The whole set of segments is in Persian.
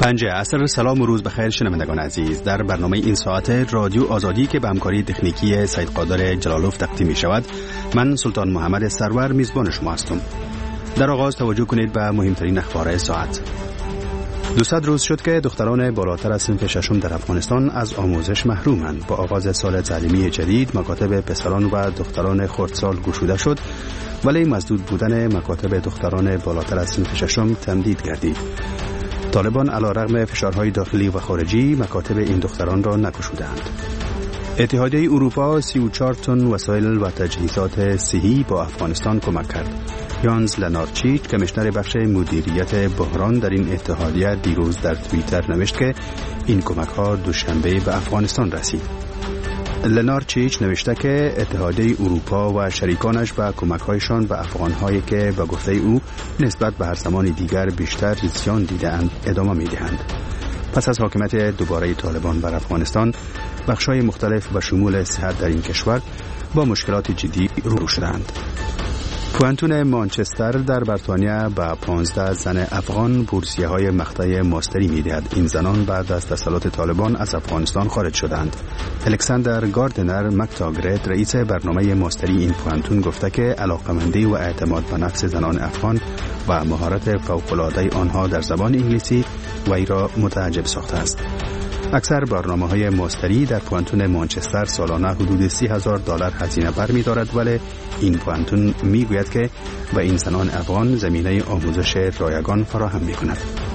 5 عصر. سلام و روز بخیر شنوندگان عزیز. در برنامه این ساعت رادیو آزادی که به همکاری تکنیکی سید قادر جلالوف تقدیم می شود، من سلطان محمد سرور میزبان شما هستم. در آغاز توجه کنید به مهمترین اخبار ساعت. 200 روز شد که دختران بالاتر از صنف ششم در افغانستان از آموزش محرومند. با آغاز سال تعلیمی جدید مکاتب پسران و دختران خردسال گشوده شد، ولی مسدود بودن مکاتب دختران بالاتر از صنف ششم تمدید گردید. طالبان علیرغم فشارهای داخلی و خارجی مکاتب این دختران را نگشودند. اتحادیه اروپا 34 تن وسایل و تجهیزات صحی با افغانستان کمک کرد. یانز لنارچیچ کمیشنر بخش مدیریت بحران در این اتحادیه دیروز در توییتر نوشت که این کمک ها دوشنبه به افغانستان رسید. لنارچیچ نوشته که اتحادیه اروپا و شریکانش با کمک‌هایشان به افغان‌هایی که به گفته او نسبت به هر زمان دیگر بیشتر زیان دیده‌اند ادامه می‌دهند. پس از حاکمیت دوباره طالبان بر افغانستان، بخش‌های مختلف و شمول صحت در این کشور با مشکلات جدی روبرو شدند. پوانتون مانچستر در بریتانیا به 15 زن افغان بورسیه‌های مقطع ماستری می‌دهد. این زنان بعد از تسلط طالبان از افغانستان خارج شدند. الکساندر گاردنر مکتاگرت رئیس برنامه ماستری این پوانتون گفته که علاقه‌مندی و اعتماد به نفس زنان افغان و مهارت فوق‌العاده آنها در زبان انگلیسی وی را متعجب ساخته است. اکثر برنامه‌های ماستری در پوانتون مانچستر سالانه حدود $30,000 هزینه برمی‌دارد، ولی این پوانتون می‌گوید که به این زنان افغان زمینه آموزش رایگان فراهم می‌کند.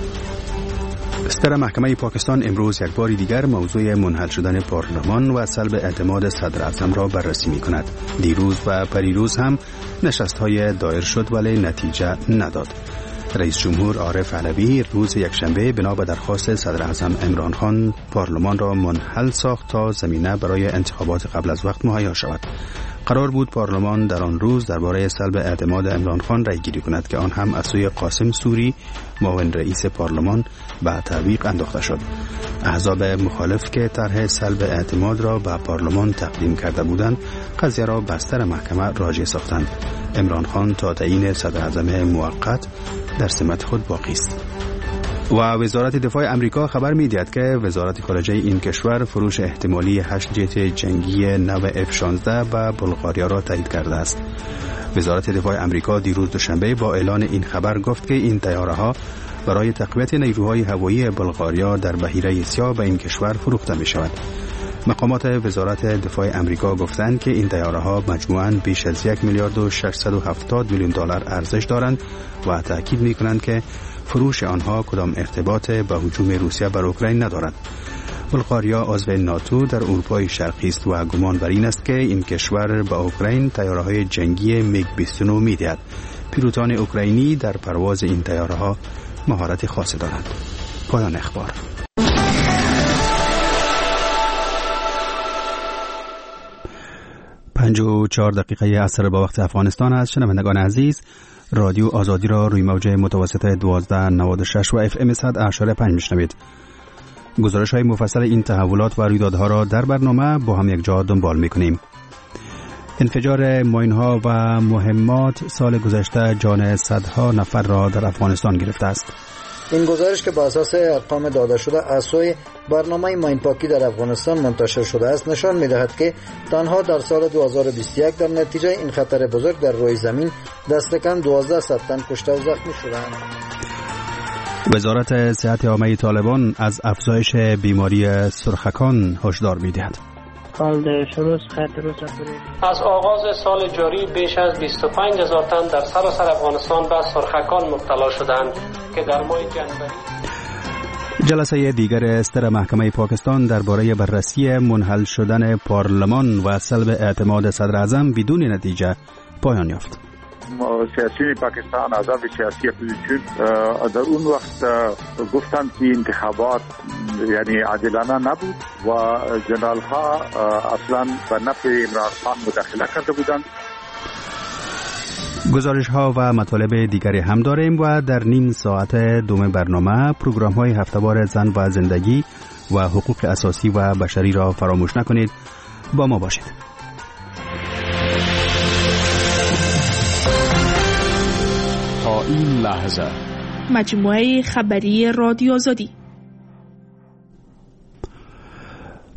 ستر محکمه پاکستان امروز یک بار دیگر موضوع منحل شدن پارلمان و سلب اعتماد صدر اعظم را بررسی می‌کند. دیروز و پریروز هم نشست‌های دایر شد ولی نتیجه نداد. رئیس جمهور عارف علوی روز یکشنبه بنا به درخواست صدر اعظم عمران خان پارلمان را منحل ساخت تا زمینه برای انتخابات قبل از وقت مهیا شود. قرار بود پارلمان در آن روز درباره سلب اعتماد عمران خان رای گیری کند که آن هم از سوی قاسم سوری معاون رئیس پارلمان به تعویق انداخته شد. احزاب مخالف که طرح سلب اعتماد را به پارلمان تقدیم کرده بودند قضیه را بر سر محکمه راجع ساختند. عمران خان تا تعیین صدر اعظم موقت در سمت خود باقی است. و وزارت دفاع امریکا خبر می‌دهد که وزارت خارجه این کشور فروش احتمالی 8 جت جنگی نو F-16 به بلغاریا را تایید کرده است. وزارت دفاع امریکا دیروز دوشنبه با اعلان این خبر گفت که این طیاره‌ها برای تقویت نیروهای هوایی بلغاریا در بحیره سیاه به این کشور فروخته می‌شود. مقامات وزارت دفاع امریکا گفتند که این طیاره‌ها مجموعاً بیش از $1,670,000,000 ارزش دارند و تأکید می‌کنند که فروش آنها کدام ارتباط به هجوم روسیه بر اوکراین ندارد. بلغاریا عضو ناتو در اروپای شرقی است و گمان بر این است که این کشور به اوکراین طیاره‌های جنگی میگ 29 می‌دهد. پیلوتان اوکراینی در پرواز این طیاره‌ها مهارت خاصی دارند. پایان اخبار. پنج و 4 دقیقه عصر با وقت افغانستان است. شنوندگان عزیز، رادیو آزادی را روی موج متوسط 1296 و FM 100.5 میشنوید. گزارش های مفصل این تحولات و رویدادها را در برنامه با هم یک جا دنبال میکنیم. انفجار ماین‌ها و مهمات سال گذشته جان صدها نفر را در افغانستان گرفته است. این گزارش که بر اساس ارقام داده شده از سوی برنامه ماین پاکی در افغانستان منتشر شده است نشان می‌دهد که تنها در سال 2021 در نتیجه این خطر بزرگ در روی زمین دست کم 1200 تن کشته و زخمی شدند. وزارت صحت عامه طالبان از افزایش بیماری سرخکان هشدار می‌دهد. از آغاز سال جاری بیش از 25,000 تن در سراسر افغانستان به سرخکان مبتلا شدند که در ماه جنوری. جلسه دیگر استر محکمه پاکستان درباره بررسی منحل شدن پارلمان و سلب اعتماد صدر اعظم بدون نتیجه پایان یافت. سیاسی پاکستان اعضای سیاسی اپوزیسیون در اون وقت گفتند که انتخابات یعنی عادلانه نبود و جنرال ها اصلا به نفع عمران خان مداخله کرده بودند. گزارش ها و مطالب دیگری هم داریم و در نیم ساعت دوم برنامه پروگرام های هفته‌وار زن و زندگی و حقوق اساسی و بشری را فراموش نکنید. با ما باشید. تا این لحظه مجموعه خبری رادیو آزادی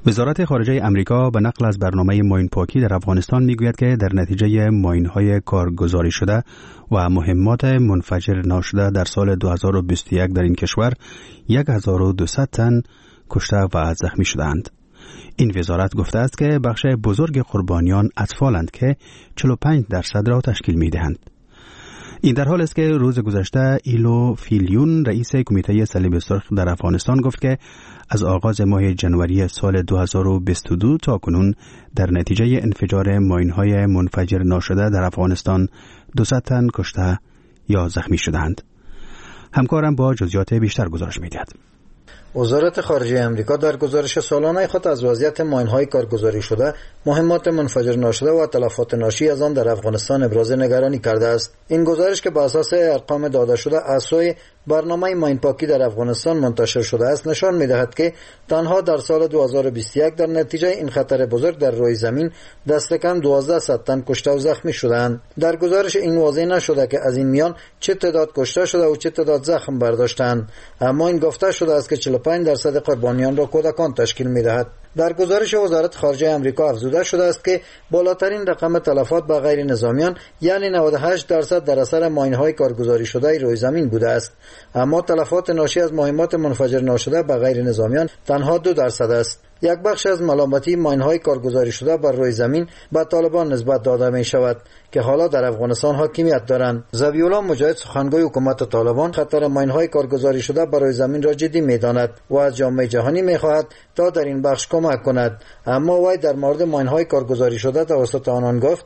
وزارت خارجه امریکا به نقل از برنامه ماین پاکی در افغانستان میگوید که در نتیجه ماین‌های کارگزاری شده و مهمات منفجر ناشده در سال 2021 در این کشور 1200 تن کشته و زخمی شدند. این وزارت گفته است که بخش بزرگ قربانیان اطفالند که 45% را تشکیل می‌دهند. این در حال است که روز گذشته ایلو فیلیون رئیس کمیته صلیب سرخ در افغانستان گفت که از آغاز ماه جنوری سال 2022 تا کنون در نتیجه انفجار ماین‌های منفجر ناشده در افغانستان 200 تن کشته یا زخمی شدند. همکارم با جزئیات بیشتر گزارش می‌دهد. وزارت خارجه امریکا در گزارش سالانه خود از وضعیت ماین‌های کارگزاری شده، مهمات منفجر ناشده و تلفات ناشی از آن در افغانستان ابراز نگرانی کرده است. این گزارش که بر اساس ارقام داده شده از سوی برنامه ماین پاکی در افغانستان منتشر شده است نشان می‌دهد که تنها در سال 2021 در نتیجه این خطر بزرگ در روی زمین دست کم 1200 تن کشته و زخمی شدند. در گزارش این واضح نشده که از این میان چه تعداد کشته شده و چه تعداد زخم برداشتند، اما این گفته شده است که 45% قربانیان را کودکان تشکیل می‌دهد. در گزارش وزارت خارجه امریکا افزوده شده است که بالاترین رقم تلفات به غیر نظامیان یعنی 98% در اثر ماین‌های کارگزاری شده روی زمین بوده است، اما تلفات ناشی از مهمات منفجر ناشده به غیر نظامیان تنها 2% است. یک بخش از ملامتی ماین‌های کارگزاری شده بر روی زمین به طالبان نسبت داده می شود که حالا در افغانستان حاکمیت دارند. ذبیح الله مجاهد سخنگوی حکومت طالبان خطر ماین‌های کارگزاری شده بر روی زمین را جدی می‌داند و از جامعه جهانی می‌خواهد تا در این بخش کمک کند، اما وی در مورد ماین‌های کارگزاری شده توسط آنان گفت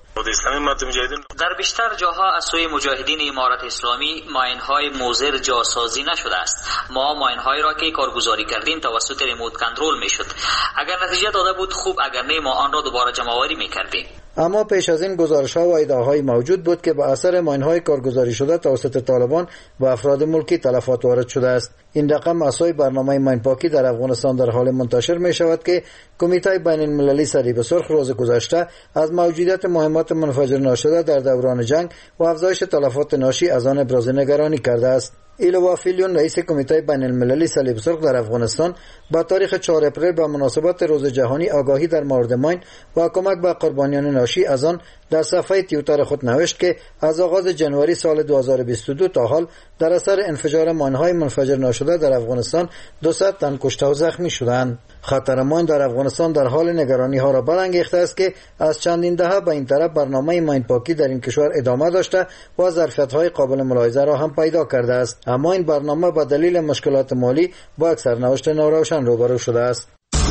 در بیشتر جاها از سوی مجاهدین امارت اسلامی ماین‌های موزر جاسازی نشده است. ما ماین‌هایی را که کارگزاری کردیم توسط ریموت کنترل می‌شد. اگر نتیجه داده بود خوب، اگر نه ما آن را دوباره جمع‌آوری می‌کردیم. اما پیش از این گزارش‌ها و ادعاهای موجود بود که به اثر ماین‌های کارگزاری شده توسط طالبان و افراد ملکی تلفات وارد شده است. این رقم از سوی برنامه ماین پاکی در افغانستان در حال منتشر می شود که کمیته بین المللی صلیب سرخ روز گذشته از موجودیت مهمات منفجر ناشده در دوران جنگ و افزایش تلفات ناشی از آن ابراز نگرانی کرده است. ایلو فیلیون رئیس کمیته بین المللی صلیب سرخ در افغانستان با تاریخ 4 اپریل به مناسبت روز جهانی آگاهی در مورد ماین و کمک به قربانیان ناشی از آن در صفحه توییتر خود نوشت که از آغاز جنوری سال 2022 تا حال در اثر انفجار ماین‌های منفجر ناشده در افغانستان 200 تن کشته و زخمی شدند. خطر ماین در افغانستان در حال نگرانی ها را برانگیخته است که از چندین دهه به این طرف برنامه ماین پاکی در این کشور ادامه داشته و ظرفیت‌های قابل ملاحظه را هم پیدا کرده است، اما این برنامه به دلیل مشکلات مالی با یک سرنوشت ناروشن روبرو شده است.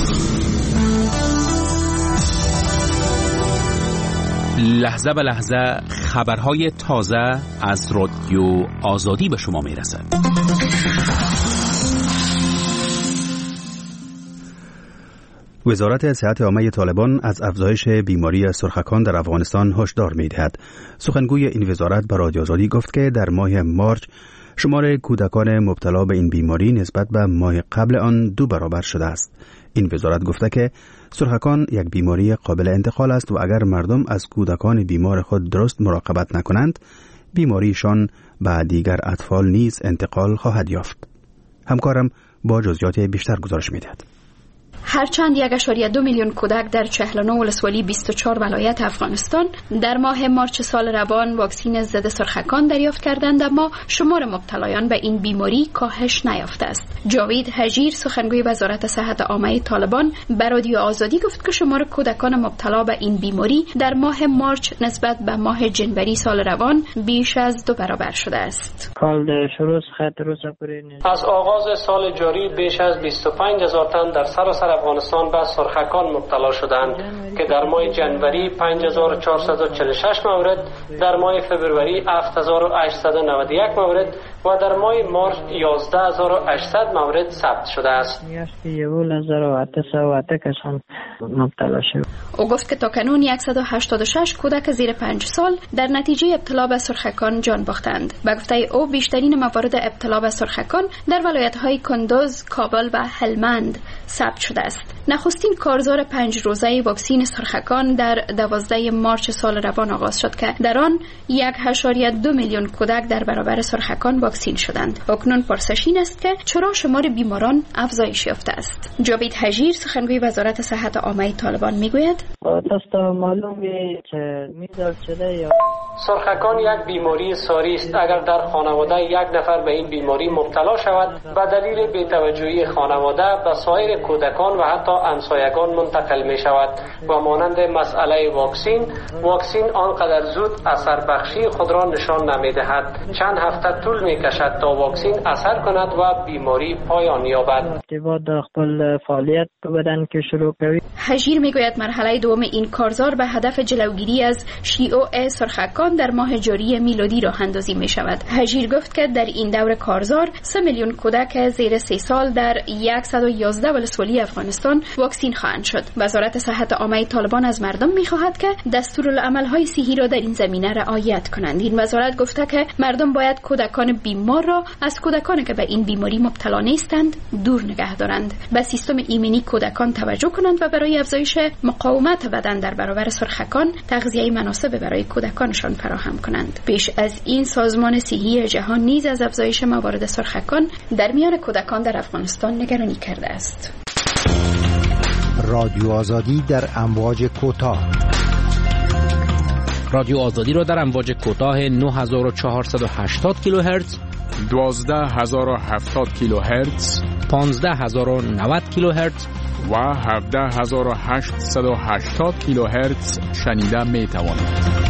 لحظه به لحظه خبرهای تازه از رادیو آزادی به شما میرسد. وزارت صحت عامه طالبان از افزایش بیماری سرخکان در افغانستان هشدار می‌دهد. سخنگوی این وزارت به رادیو آزادی گفت که در ماه مارچ شمار کودکان مبتلا به این بیماری نسبت به ماه قبل آن 2 برابر شده است. این وزارت گفته که سرخکان یک بیماری قابل انتقال است و اگر مردم از کودکان بیمار خود درست مراقبت نکنند، بیماریشان به دیگر اطفال نیز انتقال خواهد یافت. همکارم با جزئیات بیشتر گزارش می‌دهد. هرچند 1.2 میلیون کودک در 49 ولسوالی 24 ولایت افغانستان در ماه مارچ سال روان واکسین ضد سرخکان دریافت کردند، اما شمار مبتلایان به این بیماری کاهش نیافته است. جاوید حجیر سخنگوی وزارت صحت عامه طالبان به رادیو آزادی گفت که شمار کودکان مبتلا به این بیماری در ماه مارچ نسبت به ماه جنوری سال روان بیش از 2 برابر شده است. از آغاز سال جاری بیش از 25,000 تن در سراسر افغانستان به سرخکان مبتلا شدند که در ماه جنوری 5446 مورد، در ماه فوریه 7891 مورد و در ماه مارچ 11800 مورد ثبت شده است. او گفت که تاکنون 186 کودک زیر 5 سال در نتیجه ابتلا به سرخکان جان باختند. به گفته او بیشترین موارد ابتلا به سرخکان در ولایت‌های کندوز، کابل و هلمند ثبت شده است. نخستین کارزار 5 روزه واکسین سرخکان در 12 مارچ سال روان آغاز شد که در آن 1.2 میلیون کودک در برابر سرخکان واکسین شدند. اکنون پرسش این است که چرا شمار بیماران افزایش یافته است؟ جاوید حجیر سخنگوی وزارت صحت عامه طالبان میگوید معلومه که میزل شده یا سرخکان یک بیماری ساری است. اگر در خانواده یک نفر به این بیماری مبتلا شود، به دلیل بی‌توجهی خانواده به سایر کودکان و حتی همسایگان منتقل می شود و مانند مسئله واکسین آنقدر زود اثر بخشی خود را نشان نمی دهد. چند هفته طول می کشد تا واکسین اثر کند و بیماری پایان یابد. در خپل فعالیت بدن که شروع کوي. حجیر میگوید مرحله دوم این کارزار به هدف جلوگیری از شیوع سرخکان در ماه جاری میلادی راه اندازی می شود. حجیر گفت که در این دور کارزار 3 میلیون کودک زیر 3 سال در 111 ولسوالی افغانستان واکسین خواهند شد. وزارت صحت عامه طالبان از مردم می خواهد که دستورالعمل‌های صحی را در این زمینه رعایت کنند. این وزارت گفته که مردم باید کودکان بیمار را از کودکانی که به این بیماری مبتلا نیستند دور نگه دارند. به سیستم ایمنی کودکان توجه کنند و برای افزایش مقاومت بدن در برابر سرخکان تغذیه مناسب برای کودکانشان فراهم کنند. پیش از این سازمان صحی جهان نیز از افزایش موارد سرخکان در میان کودکان در افغانستان نگرانی کرده است. رادیو آزادی در امواج کوتاه. رادیو آزادی را در امواج کوتاه 9480 کیلوهرتز، 12070 کیلوهرتز، 15090 کیلوهرتز و 17880 کیلوهرتز شنیده می توانید.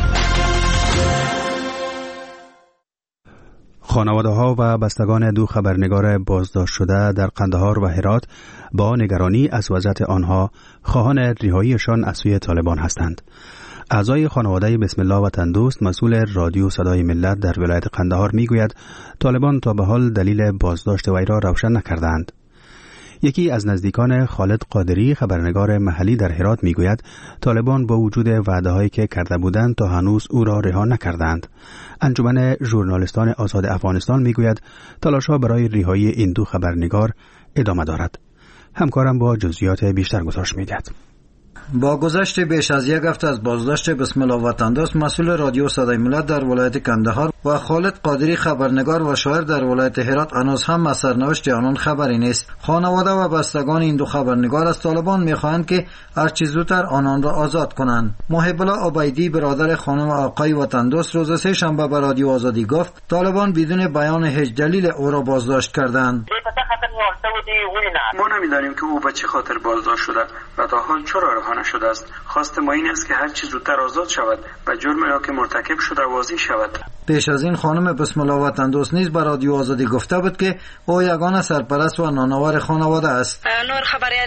خانواده‌ها و بستگان 2 خبرنگار بازداشت شده در قندهار و هرات با نگرانی از وضعیت آنها خواهان رهاییشان از سوی طالبان هستند. اعضای خانواده بسم الله وطن دوست مسئول رادیو صدای ملت در ولایت قندهار میگوید طالبان تا به حال دلیل بازداشت وی را روشن نکردند. یکی از نزدیکان خالد قادری خبرنگار محلی در هرات میگوید طالبان با وجود وعده‌هایی که کرده بودند تا هنوز او را رها نکردند. انجمن ژورنالیستان آزاد افغانستان میگوید تلاش‌ها برای رهایی این 2 خبرنگار ادامه دارد. همکارم با جزئیات بیشتر گزارش می‌دهد. با گذشت بیش از 1 هفته از بازداشت بسم الله وطن دوست مسئول رادیو صدای ملت در ولایت قندهار و خالد قادری خبرنگار و شاعر در ولایت هرات هنوز هم از سرنوشت آنان خبری نیست. خانواده و بستگان این 2 خبرنگار از طالبان می‌خواهند که هر چه زودتر آنان را آزاد کنند. محب الله عبیدی برادر خانم آقای وطن دوست روز 3 شنبه به رادیو آزادی گفت طالبان بدون بیان هیچ دلیل او را بازداشت کردند. ما نمی‌دانیم که او به چه خاطر بازداشت شده و تا حال چرا رها نشده است. خواست ما این است که هر چه زودتر آزاد شود و جرمی را که مرتکب شده واضح شود. پیش از این خانم بسم الله وطن دوست نیز به رادیو آزادی گفته بود که او یگانه سرپرست و نانآور خانواده است. نور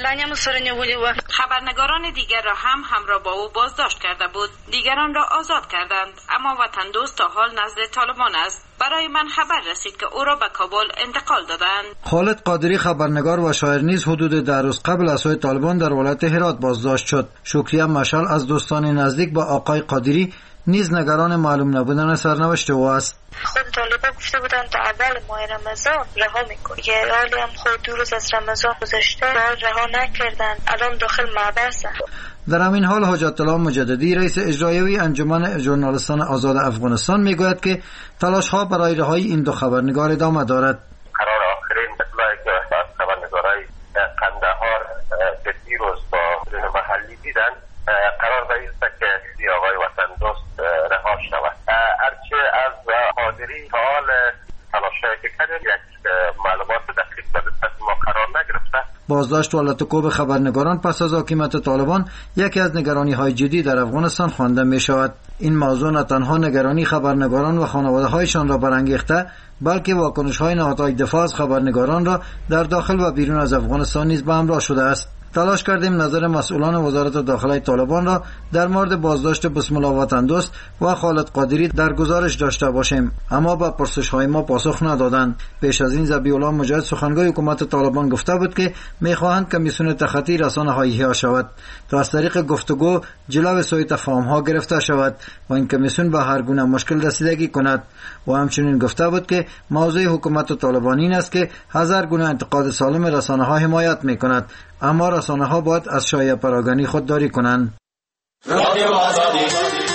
خبرنگاران دیگر را هم همراه با او بازداشت کرده بود. دیگران را آزاد کردند، اما وطن دوست تا حال نزد طالبان است. برای من خبر رسید که او را به کابل انتقال دادند. خالد قادری خبرنگار و شاعر نیز حدود 10 روز قبل از سوی طالبان در ولایت هرات بازداشت شد. شکریه مشعل از دوستان نزدیک با آقای قادری نیز نگران معلوم نبودن سرنوشت او است. خود طالبان گفته بودند تا اول ماه رمضان رها میکنند. حالی هم خود 2 روز از رمضان گذشته رها نکردند. الان داخل محبس. در همین حال حجت الله مجددی رئیس اجرایی انجمن ژورنالیستان آزاد افغانستان میگوید که تلاش‌ها برای رهایی این 2 خبرنگار ادامه دارد. قرار آخرین اطلاعی که از خبرنگارای قندهار که دیروز با محلی دیدن قرار داشت که آقای وطن دوست رها شود. هرچه از قادری فعال تلاش‌هایی که کردن یک معلومات دقیق به دست ما قرار نگرفته. بازداشت و لطکوب خبرنگاران پس از حاکمیت طالبان یکی از نگرانی‌های جدی در افغانستان خوانده می‌شود. این موضوع نه تنها نگرانی خبرنگاران و خانواده‌هایشان را برانگیخته بلکه واکنش‌های نهادهای دفاع از خبرنگاران را در داخل و بیرون از افغانستان نیز به همراه شده است. تلاش کردیم نظر مسئولان وزارت داخله طالبان را در مورد بازداشت بسم الله وطن دوست و خالد قادری در گزارش داشته باشیم، اما با پرسش‌های ما پاسخ ندادند. پیش از این ذبیح الله مجاهد سخنگوی حکومت طالبان گفته بود که می‌خواهند کمیسیون تخطی رسانه‌های احیا شود تا از طریق گفتگو جلو سوء تفاهم‌ها گرفته شود و این کمیسیون به هر گونه مشکل رسیدگی کند. و همچنین گفته بود که موضوع حکومت طالبان این است که هزار گونه انتقاد سالم رسانه‌ها حمایت می‌کند، اما رسانه ها باید از شایعه پراگانی خودداری کنند. رادیو آزادی.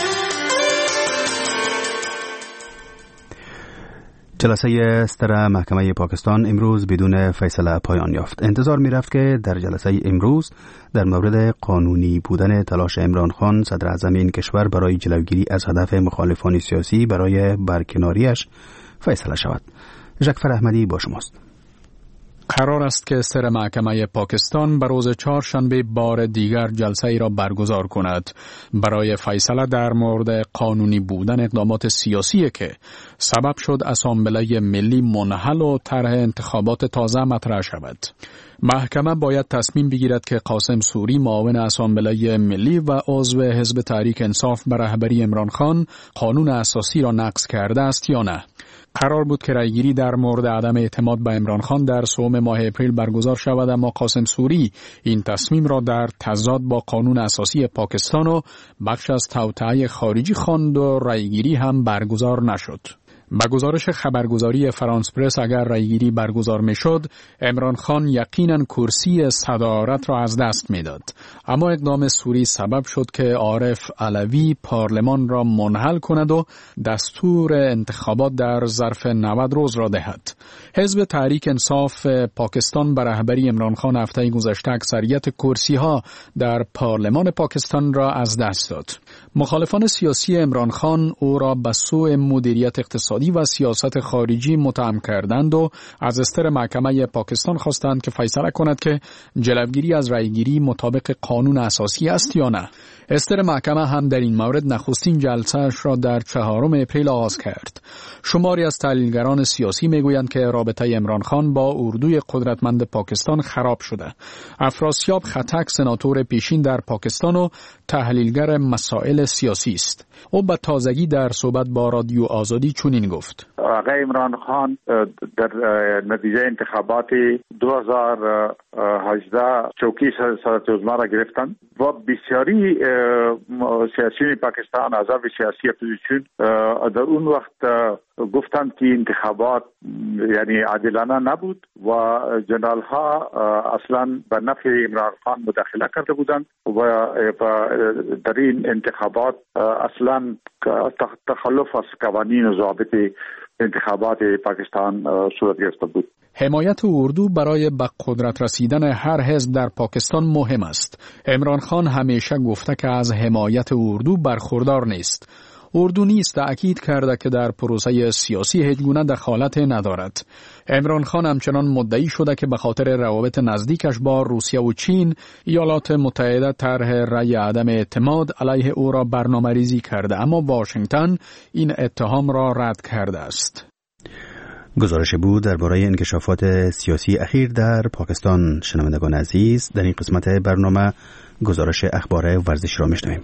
جلسه ستر محکمه پاکستان امروز بدون فیصله پایان یافت. انتظار می رفت که در جلسه امروز در مورد قانونی بودن تلاش عمران خان صدر اعظم این کشور برای جلوگیری از هدف مخالفان سیاسی برای برکناریش فیصله شود. جعفر احمدی با شماست. قرار است که ستر محکمه پاکستان به روز چهارشنبه بار دیگر جلسه ای را برگزار کند برای فیصله در مورد قانونی بودن اقدامات سیاسی که سبب شد اسامبله ملی منحل و طرح انتخابات تازه مطرح شود. محکمه باید تصمیم بگیرد که قاسم سوری معاون اسامبله ملی و عضو حزب تحریک انصاف به رهبری عمران خان قانون اساسی را نقض کرده است یا نه. قرار بود که رأیگیری در مورد عدم اعتماد به عمران خان در سوم ماه اپریل برگزار شود، اما قاسم سوری این تصمیم را در تضاد با قانون اساسی پاکستان و بخش از توطئه خارجی خواند و رأیگیری هم برگزار نشد. با گزارش خبرگزاری فرانس پرس اگر رأیگیری برگزار میشد، عمران خان یقیناً کرسی صدارت را از دست میداد. اما اقدام سوری سبب شد که عارف علوی پارلمان را منحل کند و دستور انتخابات در ظرف 90 روز را دهد. حزب تحریک انصاف پاکستان به رهبری عمران خان هفته گذشته اکثریت کرسی ها در پارلمان پاکستان را از دست داد. مخالفان سیاسی عمران خان او را به سوء مدیریت اقتصادی و سیاست خارجی متهم کردند و از استر محکمه پاکستان خواستند که فیصله کند که جلوگیری از رأیگیری مطابق قانون اساسی است یا نه. استر محکمه هم در این مورد نخستین جلسه‌اش را در 4 اپریل آغاز کرد. شماری از تحلیلگران سیاسی میگویند که رابطه عمران خان با اردوی قدرتمند پاکستان خراب شده. افراسیاب خطک سناتور پیشین در پاکستان و تحلیلگر مسائل سیاسی است. او به تازگی در صحبت با رادیو آزادی چنین گفت: آقای عمران خان در نتیجه انتخابات 2018 چوکی صدارت عظما را گرفتند و بسیاری سیاسیون پاکستان، احزاب سیاسی اپوزیسیون در اون وقت گفتند که انتخابات یعنی عادلانه نبود و جنرال ها اصلا به نفع عمران خان مداخله کرده بودند و در این انتخابات اصلا تخلف از قوانین و ضوابط انتخابات پاکستان صورت گرفته بود. حمایت اردو برای به قدرت رسیدن هر حزب در پاکستان مهم است. عمران خان همیشه گفته که از حمایت اردو برخوردار نیست. اردو نیز تأکید کرده که در پروسه سیاسی هیچگونه دخالت ندارد. عمران خان همچنان مدعی شده که به خاطر روابط نزدیکش با روسیه و چین، ایالات متحده طرح رأی عدم اعتماد علیه او را برنامه‌ریزی کرده، اما واشنگتن این اتهام را رد کرده است. گزارش بود درباره انکشافات سیاسی اخیر در پاکستان. شنوندگان عزیز، در این قسمت برنامه گزارش اخبار ورزشی را میشنویم.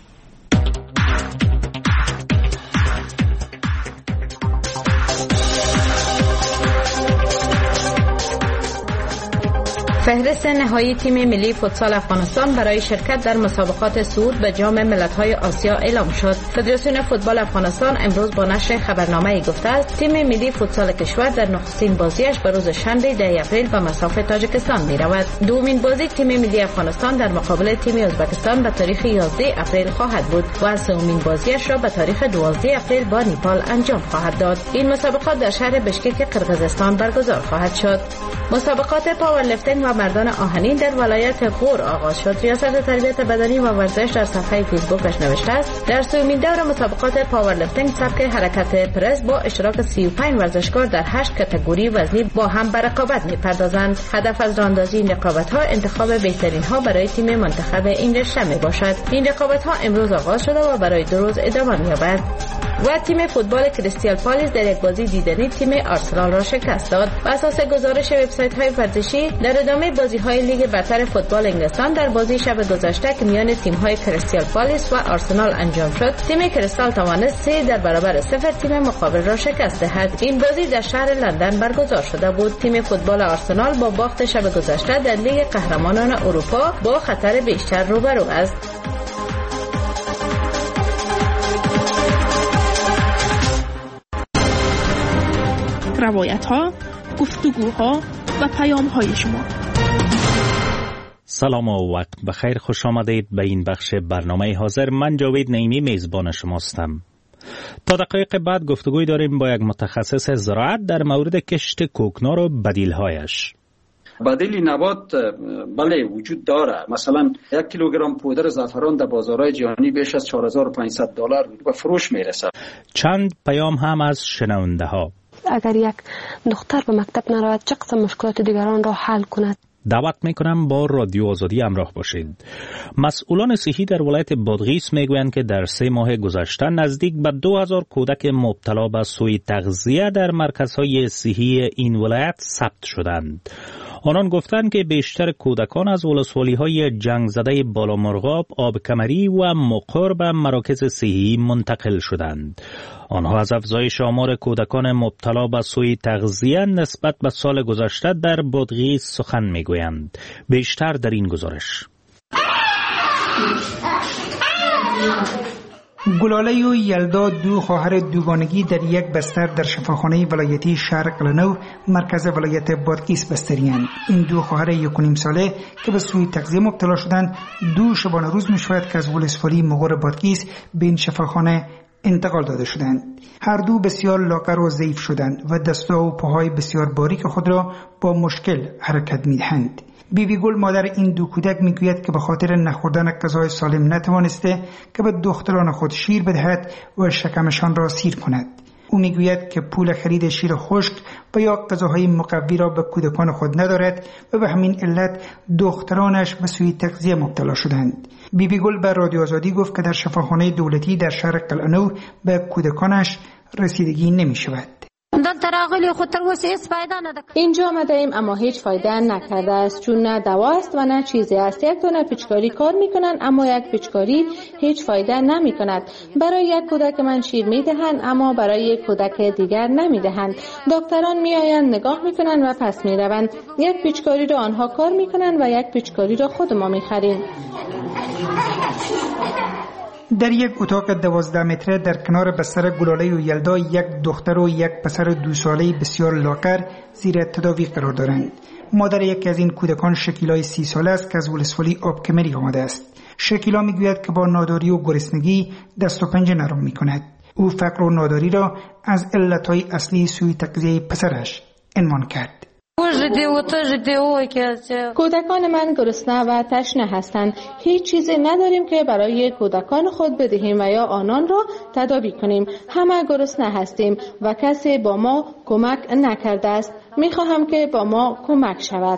فهرست نهایی تیم ملی فوتسال افغانستان برای شرکت در مسابقات صعود به جام ملت‌های آسیا اعلام شد. فدراسیون فوتبال افغانستان امروز با نشر خبرنامه‌ای گفته است تیم ملی فوتسال کشور در نخستین بازیش به روز شنبه 10 اپریل به مصاف تاجیکستان می‌رود. دومین بازی تیم ملی افغانستان در مقابل تیم ازبکستان به تاریخ 11 اپریل خواهد بود و سومین بازیش را به تاریخ 12 اپریل با نیپال انجام خواهد داد. این مسابقات در شهر بشکک قرقیزستان برگزار خواهد شد. مسابقات پاورلیفتینگ و مردان آهنین در ولایت غور آغاز شد. ریاست تربیت بدنی و ورزش در صفحه فیسبوکش نوشته است در سومین دور مسابقات پاورلیفتینگ سبک حرکت پرس با اشتراک 35 ورزشکار در 8 کاتگوری وزنی با هم به رقابت می‌پردازند. هدف از راهاندازی این رقابت‌ها انتخاب بهترین ها برای تیم منتخب این رشته می‌باشد. این رقابت‌ها امروز آغاز شده و برای 2 روز ادامه می‌یابد. و تیم فوتبال کریستال پالیس در یک بازی دیدنی تیم آرسنال را شکست داد. بر اساس گزارش وبسایت‌های ورزشی در ادامه بازی‌های لیگ برتر فوتبال انگلستان در بازی شب گذشته که میان تیم‌های کریستال پالیس و آرسنال انجام شد، تیم کریستال توانست 3-0 تیم مقابل را شکست دهد. این بازی در شهر لندن برگزار شده بود. تیم فوتبال آرسنال با باخت شب گذشته در لیگ قهرمانان اروپا با خطر بیشتر روبرو است. روایت‌ها، گفتگوها و پیام‌های شما. سلام و وقت بخیر، خوش آمدید به این بخش برنامه حاضر. من جاوید نعیمی میزبان شماستم. تا دقایق بعد گفتگوی داریم با یک متخصص زراعت در مورد کشت کوکنار و بدیل‌هایش. بدیل نبات بله وجود داره. مثلا 1 کیلوگرم پودر زعفران در بازارهای جهانی بیش از $4500 به فروش میرسد. چند پیام هم از شنونده ها. اگر یک دختر به مکتب نرود چه قسم مشکلات دیگران را حل کند؟ دعوت میکنم با رادیو آزادی همراه باشید. مسئولان صحی در ولایت بادغیس میگویند که در 3 ماه گذشته نزدیک به 2000 کودک مبتلا به سوء تغذیه در مرکزهای صحی این ولایت ثبت شدند. آنان گفتند که بیشتر کودکان از ولسوالی‌های جنگ زده بالامرغاب، آبکمری و مقر به مراکز صحی منتقل شدند. آنها از افزایش آمار کودکان مبتلا به سوء تغذیه نسبت به سال گذشته در بادغیس سخن میگویند. بیشتر در این گزارش. گلاله و یلدا 2 خواهر دوگانگی در یک بستر در شفاخانه ولایتی شهر قلنو مرکز ولایت بادغیس بستری‌اند. این 2 خواهر 1.5 ساله که به سوء تغذیه مبتلا شدند 2 شبانه روز می‌شود که از ولسوالی مغور بادغیس به این شفاخانه انتقال داده شدند. هر دو بسیار لاغر و ضعیف شدند و دست‌ها و پاهای بسیار باریک خود را با مشکل حرکت می‌دهند. بیبی گل مادر این 2 کودک میگوید که به خاطر نخوردن غذای سالم نتوانسته که به دختران خود شیر بدهد و شکمشان را سیر کند. او میگوید که پول خرید شیر خشک و یا غذاهای مقوی را به کودکان خود ندارد و به همین علت دخترانش به سوء تغذیه مبتلا شدند. بیبی گل به رادیو آزادی گفت که در شفاخانه دولتی در شهر قلعه‌نو به کودکانش رسیدگی نمی شود. اینجا آمده ایم اما هیچ فایده نکرده است، چون نه دوا است و نه چیزی است. یک دونه پیچکاری کار میکنن اما یک پیچکاری هیچ فایده نمیکند. برای یک کودک من شیر میدهند اما برای یک کودک دیگر نمیدهند. دکتران میآیند نگاه میکنن و پس میروند. یک پیچکاری را آنها کار میکنن و یک پیچکاری را خود ما میخریم. در یک اتاق 12 متره در کنار بستر گلاله و یلدا 1 دختر و 1 پسر 2 ساله بسیار لاغر زیر تداوی قرار دارند. مادر یکی از این کودکان شکیلای 30 ساله است که از ولسوالی آبکمری آمده است. شکیلا میگوید که با ناداری و گرسنگی دست و پنجه نرم میکند. او فقر و ناداری را از علتهای اصلی سوء تغذیه پسرش عنوان کرد. کودکان من گرسنه و تشنه هستند. هیچ چیزی نداریم که برای کودکان خود بدهیم و یا آنان را تداوی کنیم. همه گرسنه هستیم و کسی با ما کمک نکرده است. میخواهم که با ما کمک شود.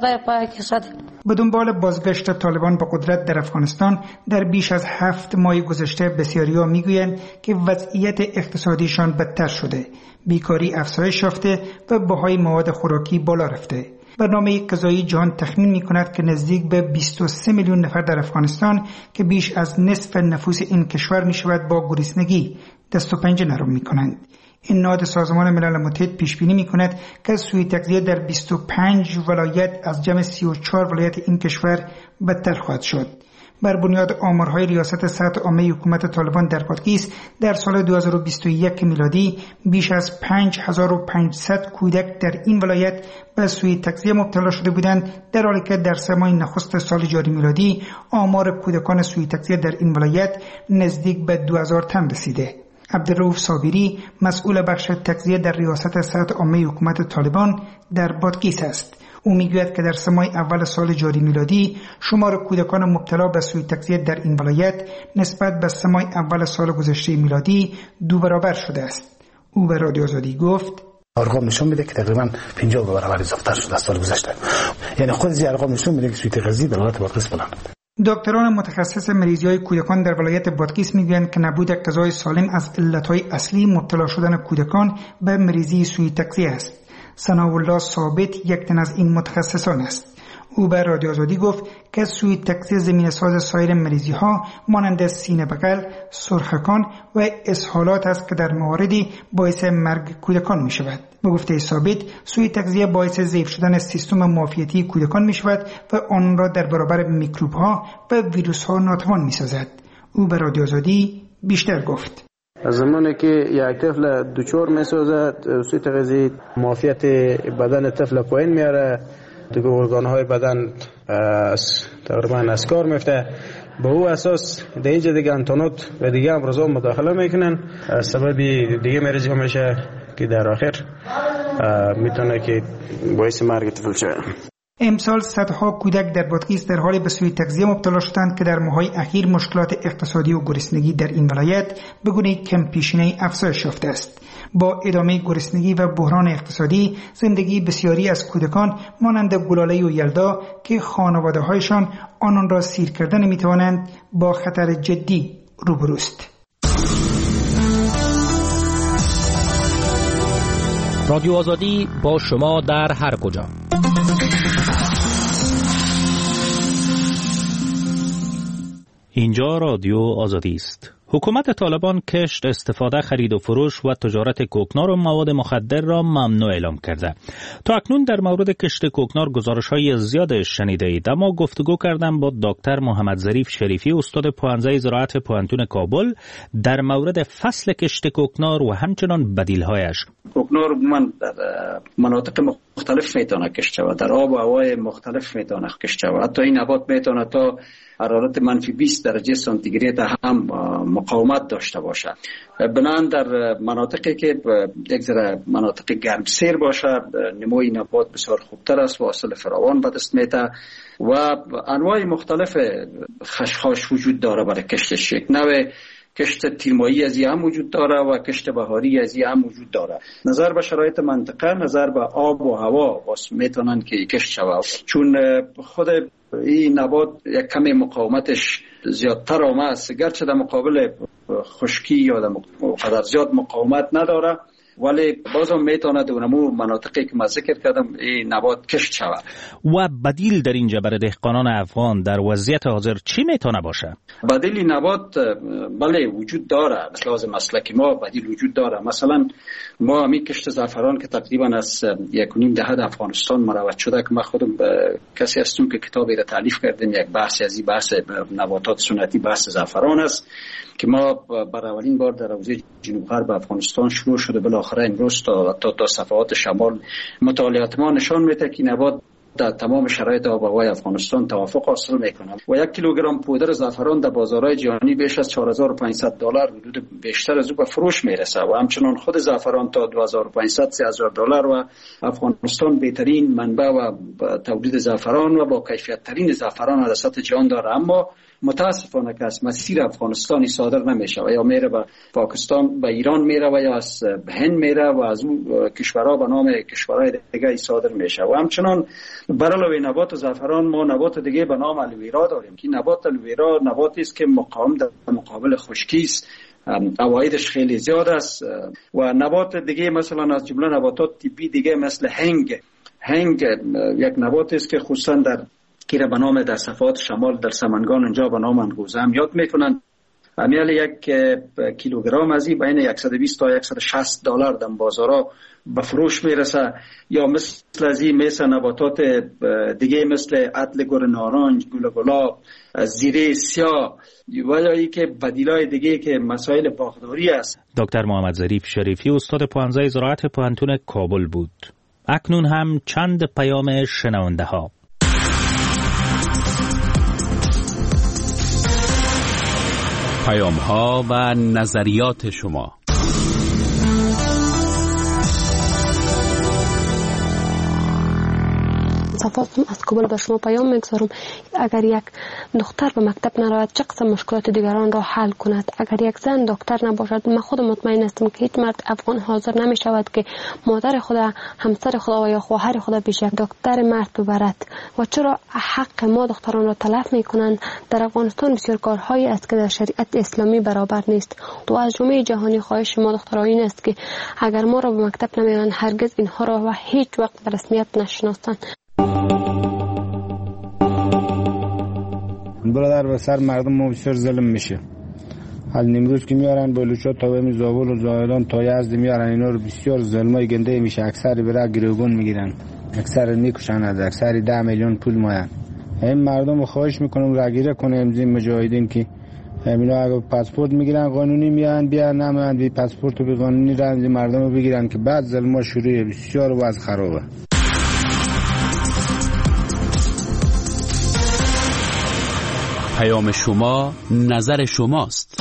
به دنبال بازگشت طالبان به قدرت در افغانستان در بیش از 7 ماه گذشته بسیاری‌ها میگویند که وضعیت اقتصادیشان بدتر شده. بیکاری افزایش یافته و بهای مواد خوراکی بالا رفته. برنامه غذایی جهان تخمین می‌کند که نزدیک به 23 میلیون نفر در افغانستان که بیش از نصف نفوس این کشور می‌شود با گرسنگی دست و پنجه نرم می‌کنند. این نهاد سازمان ملل متحد پیش بینی می‌کند که سوء تغذیه در 25 ولایت از جمع 34 ولایت این کشور بدتر خواهد شد. بر بنیاد آمارهای ریاست صحت عامه حکومت طالبان در بادغیس در سال 2021 میلادی بیش از 5500 کودک در این ولایت به سوء تغذیه مبتلا شده بودند، در حالی که در 3 ماه نخست سال جاری میلادی آمار کودکان سوء تغذیه در این ولایت نزدیک به 2000 تن رسیده. عبدالرؤوف صابری مسئول بخش تغذیه در ریاست صحت عامه حکومت طالبان در بادغیس است. او میگوید که در 3 ماه اول سال جاری میلادی شمار کودکان مبتلا به سوء تغذیه در این ولایت نسبت به 3 ماه اول سال گذشته میلادی 2 برابر شده است. او به رادیو آزادی گفت ارقام نشون میده که تقریبا 50 برابر اضافه شده از سال گذشته. یعنی خود این ارقام نشون میده که سوء تغذیه در ولایت بادغیس بلند. دکتران متخصص مریضی‌های کودکان در ولایت بادغیس میگویند که نبود غذای سالم از علتهای اصلی مبتلا شدن کودکان به مریضی سوء تغذیه است. ثناءالله ثابت یک تن از این متخصصان است. او به رادیو آزادی گفت که سوء تغذیه زمینه‌ساز سایر مریضی‌ها مانند سینه بغل، سرخکان و اسهالات است که در مواردی باعث مرگ کودکان می‌شود. به گفته ثابت سوء تغذیه باعث ضعیف شدن سیستم معافیتی کودکان می‌شود و آن را در برابر میکروب‌ها و ویروس‌ها ناتوان می‌سازد. او به رادیو آزادی بیشتر گفت. زمانی که یک طفل دچار می‌سازد سوء تغذیه معافیت بدن طفل پایین میاره دیگه ارگان‌های بدن تقریبا از کار میفته. به او اساس در اینجا دیگه انتانوت و دیگه امراضا مداخله میکنن، سبب دیگه مریض میشه که در آخر میتونه که باعث مرگ طفل شه. امسال صدها کودک در بادغیس در حال به سوی تغذیه مبتلا شدند که در ماه‌های اخیر مشکلات اقتصادی و گرسنگی در این ولایت به گونه کم پیشینه افزایش یافته است. با ادامه گرسنگی و بحران اقتصادی، زندگی بسیاری از کودکان مانند گلاله و یلدا که خانواده‌هایشان آنان را سیر کرده نمی‌توانند با خطر جدی روبروست. رادیو آزادی با شما در هر کجا. اینجا رادیو آزادی است. حکومت طالبان کشت، استفاده، خرید و فروش و تجارت کوکنار و مواد مخدر را ممنوع اعلام کرده. تا اکنون در مورد کشت کوکنار گزارش‌های زیاد شنیده اید، اما گفتگو کردم با دکتر محمد ظریف شریفی، استاد پوهنځی زراعت پوهنتون کابل، در مورد فصل کشت کوکنار و همچنان بدیل‌هایش. کوکنار من در مناطق مختلف میتونه کشت شود، در آب و هوای مختلف میتونه کشت شود. حتی این نبات میتونه تا حرارت منفی 20 درجه سانتیگراد هم مقاومت داشته باشه. بنابراین در مناطقی که یک ذره مناطق گرمسیر باشه، نموی نبات بسیار خوبتر است و حاصل فراوان به دست میده و انواع مختلف خشخاش وجود داره برای کشتش. یک نوع کشت تیرمایی از هم وجود داره و کشت بهاری از هم وجود داره. نظر به شرایط منطقه، نظر به آب و هوا میتونن که کشت شود، چون خود این نبات یک کمی مقاومتش زیادتر است، گرچه در مقابل خشکی یا در قدر زیاد مقاومت نداره، ولی بازم میتونه در اون مناطقی که من ذکر کردم این نبات کشت شود. و بدیل در اینجا برای دهقانان افغان در وضعیت حاضر چی میتونه باشه؟ بدیل نبات بله وجود داره، مثل از مسلک ما بدیل وجود داره. مثلا ما همین کشت زعفران که تقریبا از 1.5 دهه افغانستان مروج شده، که من خودم کسی هستم که کتابی را تالیف کردیم، یک بحثی از این بحث نباتات سنتی، بحث زعفران است که ما برای اولین بار در حوزه جنوب غرب افغانستان شروع شده. بالاخره امروز تا صفحات شمال مطالعات ما نشان میده که نبات در تمام شرایط آب و هوای افغانستان توافق حاصل میکنه و 1 کیلوگرم پودر زعفران در بازارهای جهانی بیش از $4500 حدود بیشتر از او به فروش میرسه و همچنان خود زعفران تا $2500-$3000 و افغانستان بهترین منبع و تولید زعفران و با کیفیت ترین زعفران در سطح جهان داره. اما متاسفانه که از مسیر افغانستانی صادر نمیشه و یا میره به پاکستان، به ایران میره و یا از هند میره و از اون کشورها به نام کشورهای دیگه صادر میشه. و همچنان برعلاوه نبات زعفران ما نبات دیگه به نام الوویرا داریم که نبات الوویرا نباتی است که مقاوم در مقابل خشکی است، فوایدش خیلی زیاد است. و نبات دیگه مثلا از جمله نباتات طبی دیگه مثل هنگ یک نبات است که خصوصا در که به نام در صفحات شمال در سمنگان اینجا به نام انگوزه هم یاد میکنن. امیال 1 کیلوگرم از این بین $120 تا $160 در بازارها به فروش میرسه. یا مثل از این مثل نباتات دیگه مثل عدل گر نارنج، گل گلاب، زیره سیاه و یا ای که بدیلای دیگه که مسائل باغداری است. دکتر محمد ظریف شریفی، استاد پوهنځی زراعت پوهنتون کابل بود. اکنون هم چند پیام شنونده ها. پیام ها و نظریات شما. صفاتم از کابل به شما پیام میگذارم. اگر یک دختر به مکتب نرود چه قسم مشکلات دیگران را حل کند؟ اگر یک زن دکتر نباشد، من خود مطمئن هستم که هیچ مرد افغان حاضر نمی شود که مادر خود، همسر خود و یا خواهر خود پیش یک دکتر مرد ببرد. و چرا حق ما دختران را تلف میکنند؟ در افغانستان بسیار کارهایی است که در شریعت اسلامی برابر نیست. تو از جامعه جهانی خواهش ما دختران این است که اگر ما را به مکتب نمیبرند هرگز اینها را و هیچ وقت به رسمیت نشناسند. برادر به سر مردم ما بسیار ظلم میشه. از نمروز که میارن بلوچات تا به زابل و زاهدان تا یزد میارن، اینا رو بسیار ظلمای گنده میشه. اکثر برای گروگان میگیرن، اکثر میکشند، اکثر 10 میلیون پول ماین. این مردم رو خواهش میکنم رگیره کنه امضای مجاهدین که اینا اگه پاسپورت میگیرن قانونی میان بیان، نمیان بی پاسپورت و بی قانونی رنج مردم رو بگیرن که بعد ظلم شروع بسیار وضع خرابه. پیام شما نظر شماست.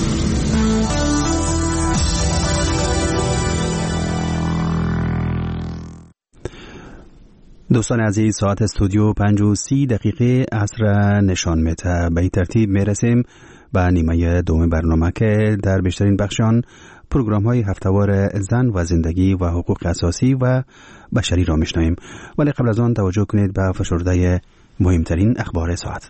دوستان عزیز، ساعت استودیو 5:30 عصر نشان میده. به این ترتیب میرسیم به نیمه دوم برنامه که در بیشترین بخشان پروگرام های هفتهوار زن و زندگی و حقوق اساسی و بشری را میشنویم. ولی قبل از آن توجه کنید به فشرده مهمترین اخبار ساعت.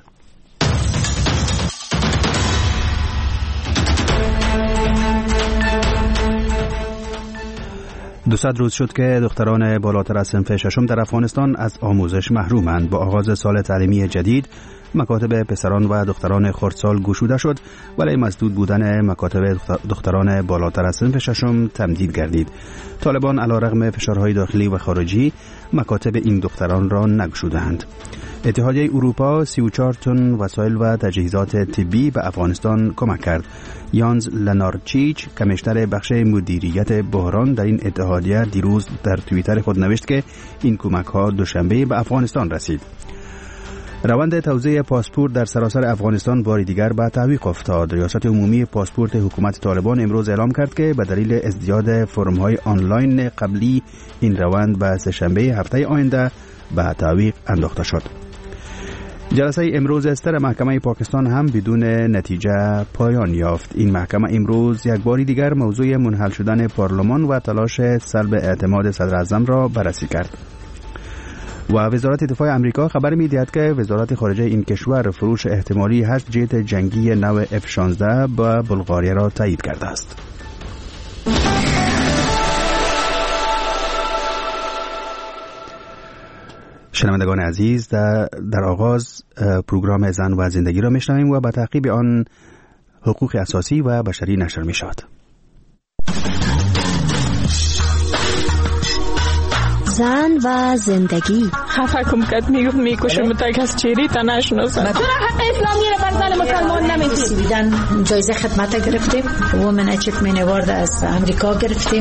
200 روز شد که دختران بالاتر از صنف ششم در افغانستان از آموزش محرومند. با آغاز سال تعلیمی جدید مکاتب پسران و دختران خردسال گشوده شد، ولی مسدود بودن مکاتب دختران بالاتر از صنف ششم تمدید گردید. طالبان علیرغم فشارهای داخلی و خارجی مکاتب این دختران را نگشودند. اتحادیه اروپا 34 تن وسایل و تجهیزات طبی به افغانستان کمک کرد. یانز لنارچیچ، کمیشنر بخش مدیریت بحران در این اتحادیه، دیروز در توییتر خود نوشت که این کمک ها دوشنبه به افغانستان رسید. روند توزیع پاسپورت در سراسر افغانستان بار دیگر به تعویق افتاد. ریاست عمومی پاسپورت حکومت طالبان امروز اعلام کرد که به دلیل ازدیاد فرم‌های آنلاین قبلی این روند به سه‌شنبه هفته آینده به تعویق انداخته شد. جلسه امروز استر محکمه پاکستان هم بدون نتیجه پایان یافت. این محکمه امروز یک بار دیگر موضوع منحل شدن پارلمان و تلاش سلب اعتماد صدر اعظم را بررسی کرد. و وزارت دفاع امریکا خبر می‌دهد که وزارت خارجه این کشور فروش احتمالی 8 جت جنگی نو F-16 به بلغاریا را تایید کرده است. شنوندگان عزیز، در آغاز پروگرام زن و زندگی را میشنویم و به تعقیب آن حقوق اساسی و بشری نشر می شود. زن و زندگی. خفه کم کد میکشم تا کس چیری تا نشناسم. چرا حق اسلامی را بر زن مسلمان نمیدید؟ دیدن جایزه خدمت گرفتیم، وومن اچیومنت اوارد از امریکا گرفتیم.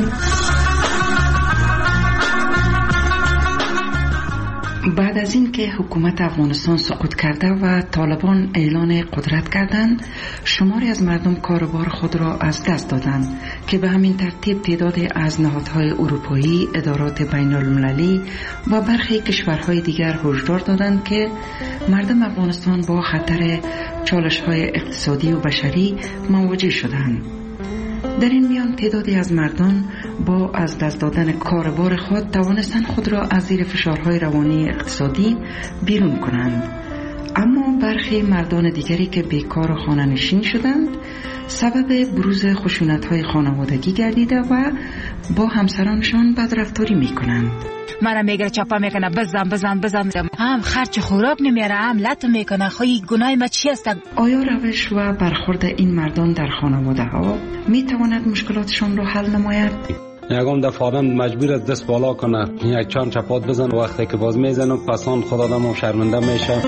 بعد از این که حکومت افغانستان سقوط کرده و طالبان اعلان قدرت کردند، شماری از مردم کاروبار خود را از دست دادند که به همین ترتیب تعدادی از نهادهای اروپایی، ادارات بین المللی و برخی کشورهای دیگر هشدار دادند که مردم افغانستان با خطر چالش‌های اقتصادی و بشری مواجه شدند. در این میان تعدادی از مردم با از دست دادن کاروبار خود توانستند خود را از زیر فشارهای روانی اقتصادی بیرون کنند. اما برخی مردان دیگری که بیکار و خانه‌نشین شدند سبب بروز خشونت‌های خانوادگی گردیده و با همسرانشان بدرفتاری می‌کنند. منم میگره چپا میکنه بزن هم خرچ خوراک نمیاره، هم لط میکنه. خواهی گناه ما چی است؟ آیا روش و برخورد این مردان در خانواده ها میتواند مشکلاتشان را حل نماید؟ یکم دفعه مجبور است دست بالا کنه، یک چند چپات بزن، وقتی که باز میزنه پسان خود آدم شرمنده میشه.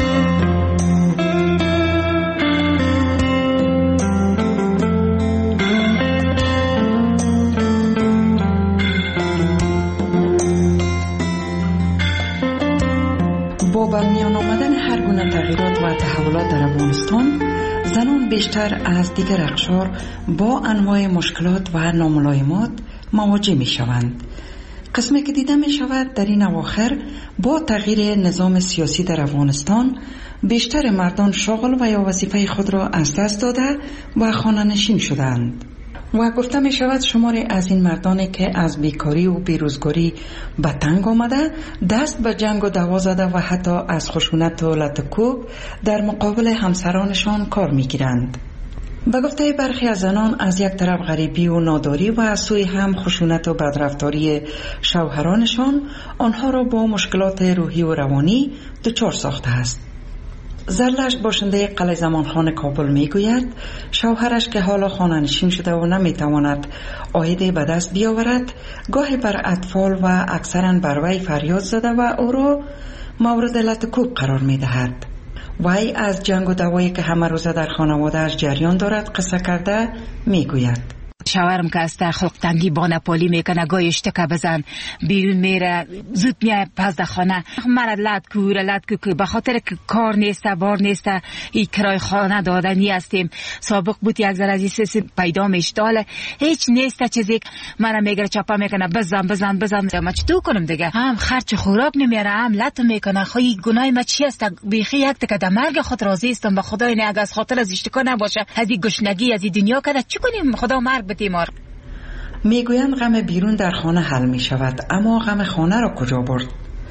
با میان آمدن هر گونه تغییرات و تحولات در افغانستان، زنان بیشتر از دیگر اقشار با انواع مشکلات و ناملایمات مواجه می شوند. قسمی که دیده می شود در این اواخر با تغییر نظام سیاسی در افغانستان، بیشتر مردان شغل و یا وظیفه خود را از دست داده و خانه‌نشین شدند. و گفته می شود شماری از این مردانی که از بیکاری و بیروزگاری به تنگ آمده دست به جنگ و دعوا زده و حتی از خشونت و لطکوب در مقابل همسرانشان کار می گیرند. به گفته برخی از زنان، از یک طرف غریبی و ناداری و از سوی هم خشونت و بدرفتاری شوهرانشان آنها را با مشکلات روحی و روانی دچار ساخته است. زرلشت باشنده قلعه زمانخان کابل میگوید شوهرش که حالا خانه‌نشین شده و نمیتواند عایدی به دست بیاورد، گاهی بر اطفال و اکثرا بر وی فریاد زده و او را مورد لطکوب قرار میدهد. وی از جنگ و دعوایی که همه روزه در خانواده‌اش جریان دارد قصه کرده میگوید شوهرم که از خلق تنگی با نپالی میکنه، گاهی اشتکه بزن بیرون میره، زود میای پس در خانه من لد کو به خاطر که کار نیسته، بار نیسته، این کرای خانه دادنی هستیم. سابق بود یک ذره از این پیدا میشتاله، هیچ نیسته چیزی منم میگره چپا میکنه بزن ما چطور کنم دیگه؟ هم خرچ خوراک نمیاره، هم لط میکنه. خواهی گناه ما چی است؟ بیخی یک تکه در مرگ خود راضی استم، به خدای نه از خاطر از اشتکا نباشه، از این گشنگی از این دنیا کنه چی کنیم؟ خدا مرگ بده ما. میگویند غم بیرون در خانه حل می شود، اما غم خانه را کجا برد؟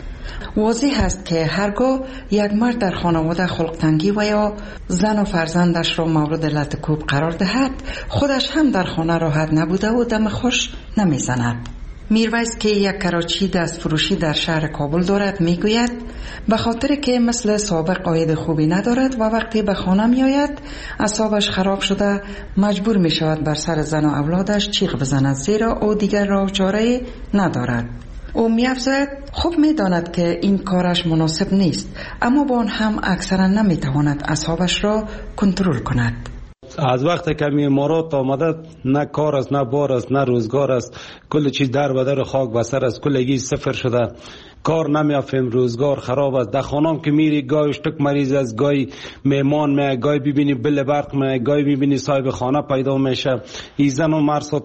واضح است که هرگاه یک مرد در خانواده خلق تنگی و یا زن و فرزندش را مورد لطکوب قرار دهد، خودش هم در خانه راحت نبوده و دم خوش نمی زند. میرویس که یک کراچی دست فروشی در شهر کابل دارد میگوید به خاطر که مثل سابق عاید خوبی ندارد و وقتی به خانه می آید اعصابش خراب شده مجبور می شود بر سر زن و اولادش چیغ بزند، زیرا او دیگر راه چاره ندارد. او می افزاید خوب می داند که این کارش مناسب نیست، اما با آن هم اکثرا نمی تواند اعصابش را کنترل کند. از وقتی که امارات آمده نه کار است، نه بار است، نه روزگار است، کل چیز در بدر خاک بسر است، کلگی صفر شده، کار نمیافیم، روزگار خراب است. در خانم که میری گاهی اشتک مریض است، گاهی میمان می، گاهی ببینی بل برق می، گاهی ببینی صاحب خانه پیدا میشه. این زن و مرد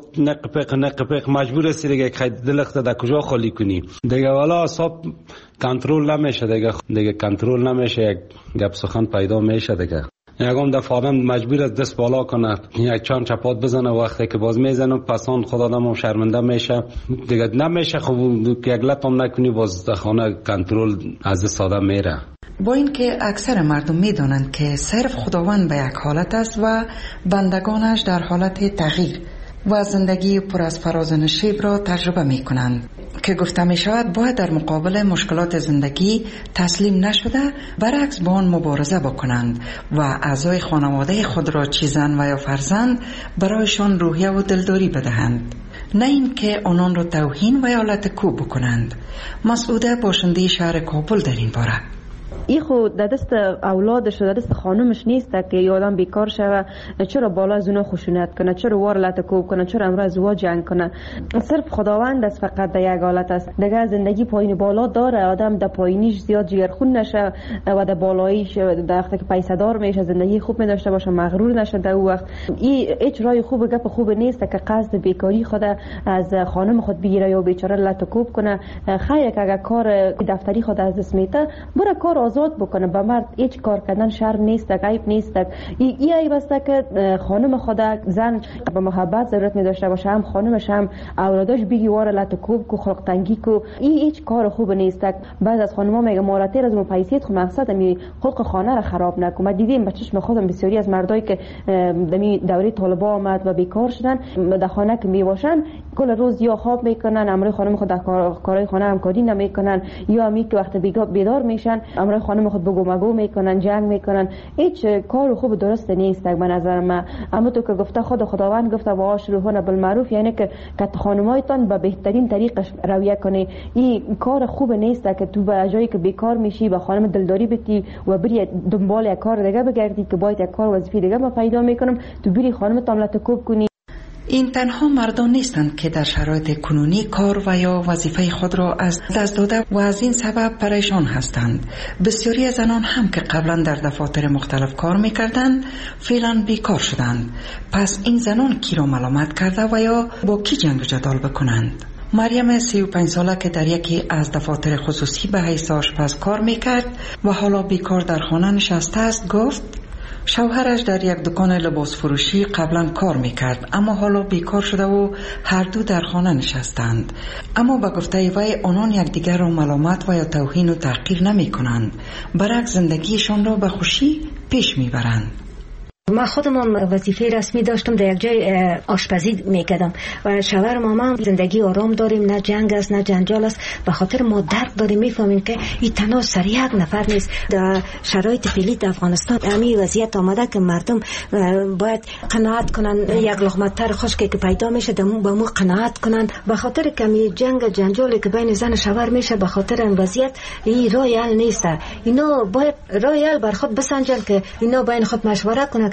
نق مجبور است دیگه که دلخت در کجا خالی کنی دیگه، والا حساب کنترل نمیشه دیگه کنترل نمیشه، یک گپ سخن پیدا میشه دیگه. یکم دفعه آدم مجبور است دست بالا کنه، یک چند چپات بزنه، وقتی که باز میزنه پسان خود آدم شرمنده میشه دیگه، نمیشه خب یک لطم نکنی باز در خانه کنترل از دست آدم میره. با اینکه اکثر مردم میدانند که صرف خداوند به یک حالت است و بندگانش در حالت تغییر و زندگی پر از فراز و نشیب را تجربه می کنند که گفته می شود باید در مقابل مشکلات زندگی تسلیم نشده، برعکس با آن مبارزه بکنند و اعضای خانواده خود را چه زن و یا فرزند برایشان روحیه و دلداری بدهند، نه این که آنان را توهین و یا لطکوب بکنند. مسعوده باشنده شهر کابل در این باره: این خود در دست اولادش در دست خانمش نیست که یادم بیکار شوه، چرا بالا از اونا خشونت کنه، چرا وار لطکوب کنه، چرا امروز ازدواج جنگ کنه. صرف خداوند است فقط در یک حالت است دیگه. زندگی پایین بالا داره، آدم در پایینیش زیاد جگرخون نشه و در بالاییش در وقتی که پیسه دار میشه زندگی خوب می داشته باشه، مغرور نشه. در اون وقت این هیچ رای خوب گپ خوب نیست که قصد بیکاری خود از خانم خود بگیره یا بیچاره لطکوب کنه. خیر که اگر کار دفتری خود از دست میته بره کار آزاد بکنه. به مرد هیچ کار کردن شرم نیست، عیب نیست. این عیب است که خانم خود زن به محبت ضرورت می داشته باشه، هم خانمش هم اولادش بگی واره لطکوب کو خلق تنگی کو. این هیچ کار خوب نیست. بعض از خانم‌ها میگه ماراتیر از پیسیت خو مقصد می خلق خانه را خراب نکن. ما دیدیم به چشم خودم بسیاری از مردایی که دمی دوره طالبا آمد و بیکار شدن در خانه که می باشن کل روز یا خواب میکنن، امروز خانم خود در کارهای خانه همکاری نمیکنن، یا می که وقت بیدار میشن امروز خانم خود بگو مگو میکنن، جنگ میکنن. هیچ کار خوب درست نیست به نظر من. اما تو که گفته خداوند گفته و عاشروهن بالمعروف، یعنی که خانمایتان به بهترین طریق رویه کنی. این کار خوب نیست که تو به جایی که بیکار میشی به خانم دلداری بتی و بری دنبال یک کار دیگه بگردی که باید یک کار وظیفه دیگه ما پیدا میکنم، تو بری خانم تام لطکوب کنی. این تنها مردان نیستند که در شرایط کنونی کار و یا وظیفه خود را از دست داده و از این سبب پریشان هستند. بسیاری از زنان هم که قبلا در دفاتر مختلف کار میکردند فعلا بیکار شدند. پس این زنان کی را ملامت کرده و یا با کی جنگ و جدال بکنند؟ مریم 35 ساله که در یکی از دفاتر خصوصی به حیث آشپز کار میکرد و حالا بیکار در خانه نشسته است گفت شوهرش در یک دکان لباس فروشی قبلا کار میکرد، اما حالا بیکار شده و هر دو در خانه نشستند. اما به گفته وی آنان یکدیگر را ملامت و یا توهین و تحقیر نمی کنند، برعکس زندگیشان را به خوشی پیش میبرند. ما خودم وظیفه رسمی داشتم، در یک جای آشپزی میکردم و شوهر مامان زندگی آرام داریم، نه جنگ است نه جنجال است. به خاطر ما درک داریم میفهمیم که این تنها سر یک نفر نیست. در شرایط فعلی در افغانستان همین وضعیت آمده که مردم باید قناعت کنن، یک لقمه تر خشکی که پیدا میشه به مو قناعت کنن. به خاطر کمی جنگ جنجالی که بین زن و شوهر میشه به خاطر این وضعیت این راه حل نیست. اینا باید راه حل بر خود بسنجن که اینا بین خود مشوره کنن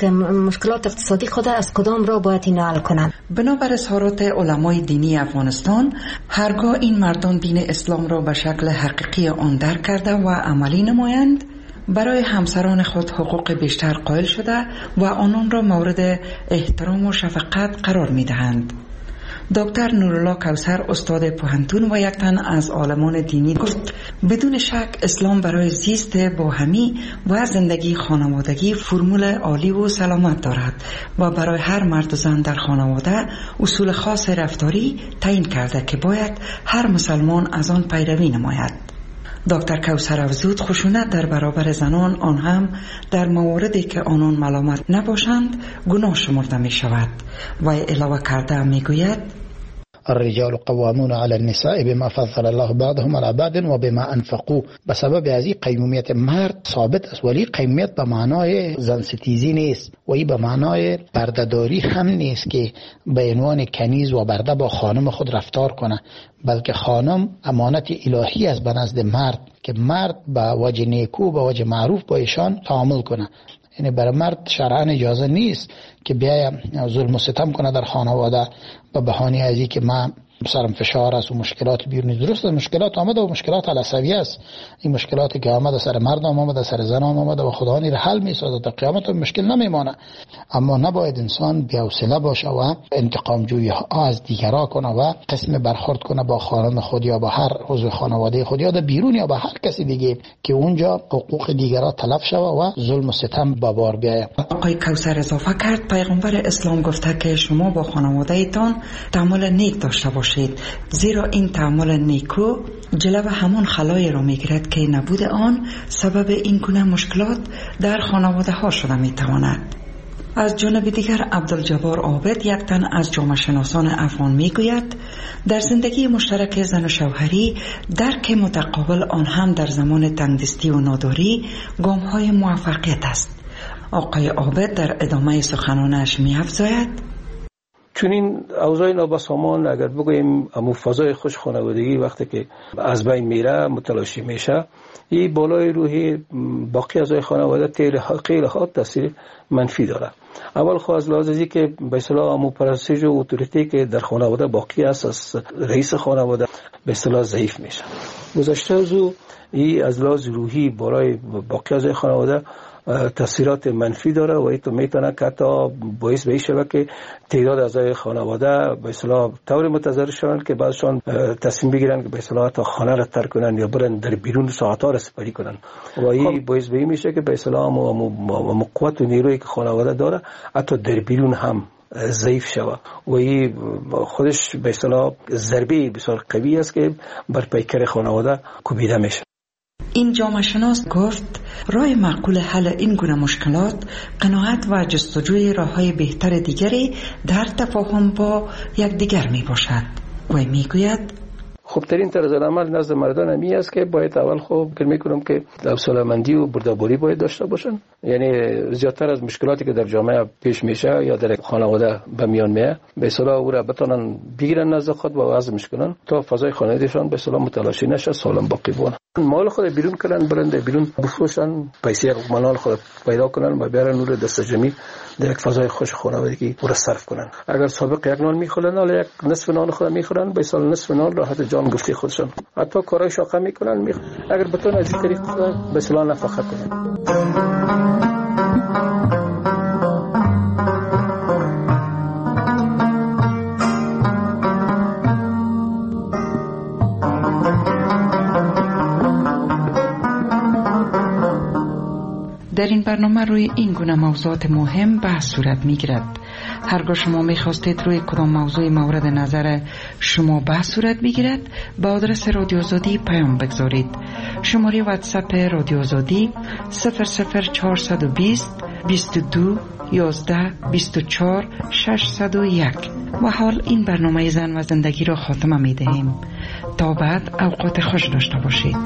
که مشکلات اقتصادی خود از کدام را باید این حل کنند. بنابر اظهارات علمای دینی افغانستان، هرگاه این مردان دین اسلام را به شکل حقیقی آن درک کرده و عملی نمایند، برای همسران خود حقوق بیشتر قائل شده و آنان را مورد احترام و شفقت قرار می دهند. دکتر نورالله کوثر، استاد پوهنتون و یک تن از عالمان دینی، گفت بدون شک اسلام برای زیست باهمی و زندگی خانوادگی فرمول عالی و سلامت دارد و برای هر مرد و زن در خانواده اصول خاص رفتاری تعیین کرده که باید هر مسلمان از آن پیروی نماید. دکتر کوثر افزود خشونت در برابر زنان، آن هم در مواردی که آنان ملامت نباشند، گناه شمرده می شود و علاوه کرده می گوید الرجال قوامون على النساء بما فضل الله بعضهم على بعض و بما انفقوا. به سبب از این قیمومیت مرد ثابت است، ولی قیمومیت به معنای زن ستیزی نیست و این به معنای بردهداری هم نیست که به عنوان کنیز و برده با خانم خود رفتار کنه، بلکه خانم امانت الهی است به نزد مرد که مرد به وجه نیکو به وجه معروف با ایشان تعامل کنه. یعنی برای مرد شرعاً اجازه نیست که بیاید ظلم و ستم کنه در خانواده به بهانه از این که من سرم فشار است و مشکلات بیرونی. درست مشکلات آمده و مشکلات علصویه است، این مشکلاتی که آمده سر مرد آمده سر زن آمده و خدا را حل می‌سازد، تا قیامت مشکل نمیمانه. اما نباید انسان بی‌حوصله باشه و انتقام جویی از دیگران کنه و قسم برخورد کنه با خانم خود یا با هر عضو خانواده خود یا در بیرون یا با هر کسی دیگه که اونجا حقوق دیگران تلف شوه و ظلم و ستم به بار بیاید. آقای کوثر اضافه کرد پیغمبر اسلام گفته که شما با خانواده‌تان تعامل نیک داشته باشید، زیرا این تعامل نیکو جلو همون خلایی را میگیرد که نبود آن سبب این گونه مشکلات در خانواده ها شده میتواند. از جانب دیگر عبدالجبار عابد، یک تن از جامعه شناسان افغان، میگوید در زندگی مشترک زن و شوهری درک متقابل، آن هم در زمان تنگدستی و ناداری، گام‌های موفقیت است. آقای عابد در ادامه سخنانش می‌افزاید چون این اوضاع نابسامان اگر بگوییم امو فضای خوش خانوادگی وقتی که از بین میره متلاشی میشه، این بالای روحی باقی اعضای خانواده خیلی ها تاثیر منفی داره. اول خو از لحاظ ازی که به اصطلاح امو پرستش و اتوریتی که در خانواده باقی است از رئیس خانواده به اصطلاح ضعیف میشه. گذشته از او این از لحاظ روحی بالای باقی اعضای خانواده تاثیرات منفی داره و این میتونه که تا باعث به شود که تعداد اعضای خانواده به اصطلاح طور متضرر شوند که بعضشان تصمیم بگیرن که به اصطلاح تا خانه را ترک کنن یا برن در بیرون ساعت‌ها را سپری کنن و این باعث به میشه که به اصطلاح قوت و نیرویی که خانواده داره حتی در بیرون هم ضعیف شود و این خودش به اصطلاح ضربه بسیار قوی است که بر پیکر خانواده کوبیده میشه. این جامعه شناس گفت راه معقول حل این گونه مشکلات قناعت و جستجوی راه‌های بهتر دیگری در تفاهم با یکدیگر می باشد و می گوید خوبترین طرز عمل نزد مردان همی است که باید اول خوب فکر میکنم که حوصله‌مندی و بردباری باید داشته باشن. یعنی زیادتر از مشکلاتی که در جامعه پیش میشه یا در خانواده به میان میاد به اصطلاح او را بتونن بگیرن نزد خود و وضعش کنن تا فضای خانوادهشان به اصطلاح متلاشی نشه، سالم باقی بمونه. مال خود بیرون کنن، برند بیرون بفروشن، پیسه مال خود پیدا کنن و بیارن نور دست جمعی در یک فضای خوش خانوادگی او را صرف کنن. اگر سابق یک نان میخورن ولی یک نصف نان خود میخورن، به سال نصف نان راحت جان گفتی خودشون، حتی کارهای شاقه میکنن. اگر بتون از این طریق به اصطلاح نفقه کنن. در این برنامه روی این گونه موضوعات مهم بحث صورت می گیرد. هرگاه شما می خواستید روی کدام موضوع مورد نظر شما بحث صورت بگیرد با آدرس رادیو آزادی پیام بگذارید. شماره واتساپ رادیو آزادی 00420 22 11 24 601. و حال این برنامه زن و زندگی را خاتمه می دهیم. تا بعد اوقات خوش داشته باشید.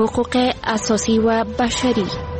حقوق اساسی و بشری.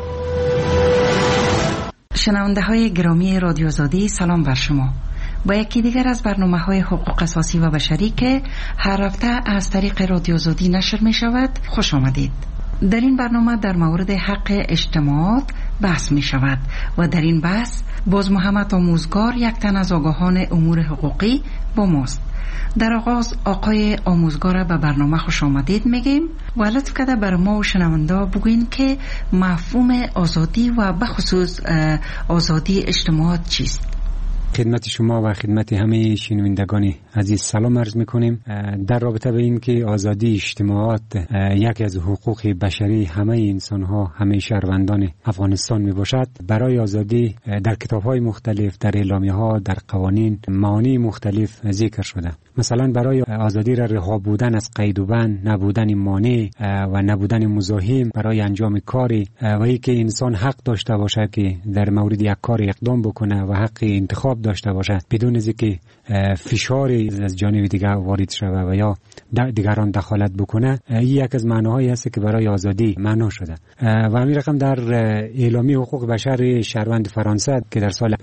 شنونده های گرامی رادیو آزادی، سلام بر شما. با یکی دیگر از برنامه های حقوق اساسی و بشری که هر هفته از طریق رادیو آزادی نشر می شود خوش آمدید. در این برنامه در مورد حق اجتماعات بحث می شود و در این بحث باز محمد آموزگار، یک تن از آگاهان امور حقوقی، با ماست. در آغاز آقای آموزگار به برنامه خوش آمدید میگیم و لطف کرده بر ما و شنونده بگوین که مفهوم آزادی و بخصوص آزادی اجتماعات چیست؟ خدمت شما و خدمت همه شنوندگان عزیز سلام عرض میکنیم. در رابطه به این که آزادی اجتماعات یکی از حقوق بشری همه انسان ها، همه شهروندان افغانستان می باشد، برای آزادی در کتاب های مختلف، در اعلامیه ها، در قوانین معانی مختلف ذکر شده. مثلا برای آزادی را رها بودن از قید و بند، نبودن مانع و نبودن مزاحم برای انجام کاری و اینکه انسان حق داشته باشه که در مورد یک کار اقدام بکنه و حق انتخاب داشته باشه بدون از اینکه فشاری از جانب دیگر وارد شود و یا دیگران دخالت بکنه. این یک از معناهایی است که برای آزادی معنا شده و همین رقم در اعلامیه حقوق بشر شهروند فرانسه که در سال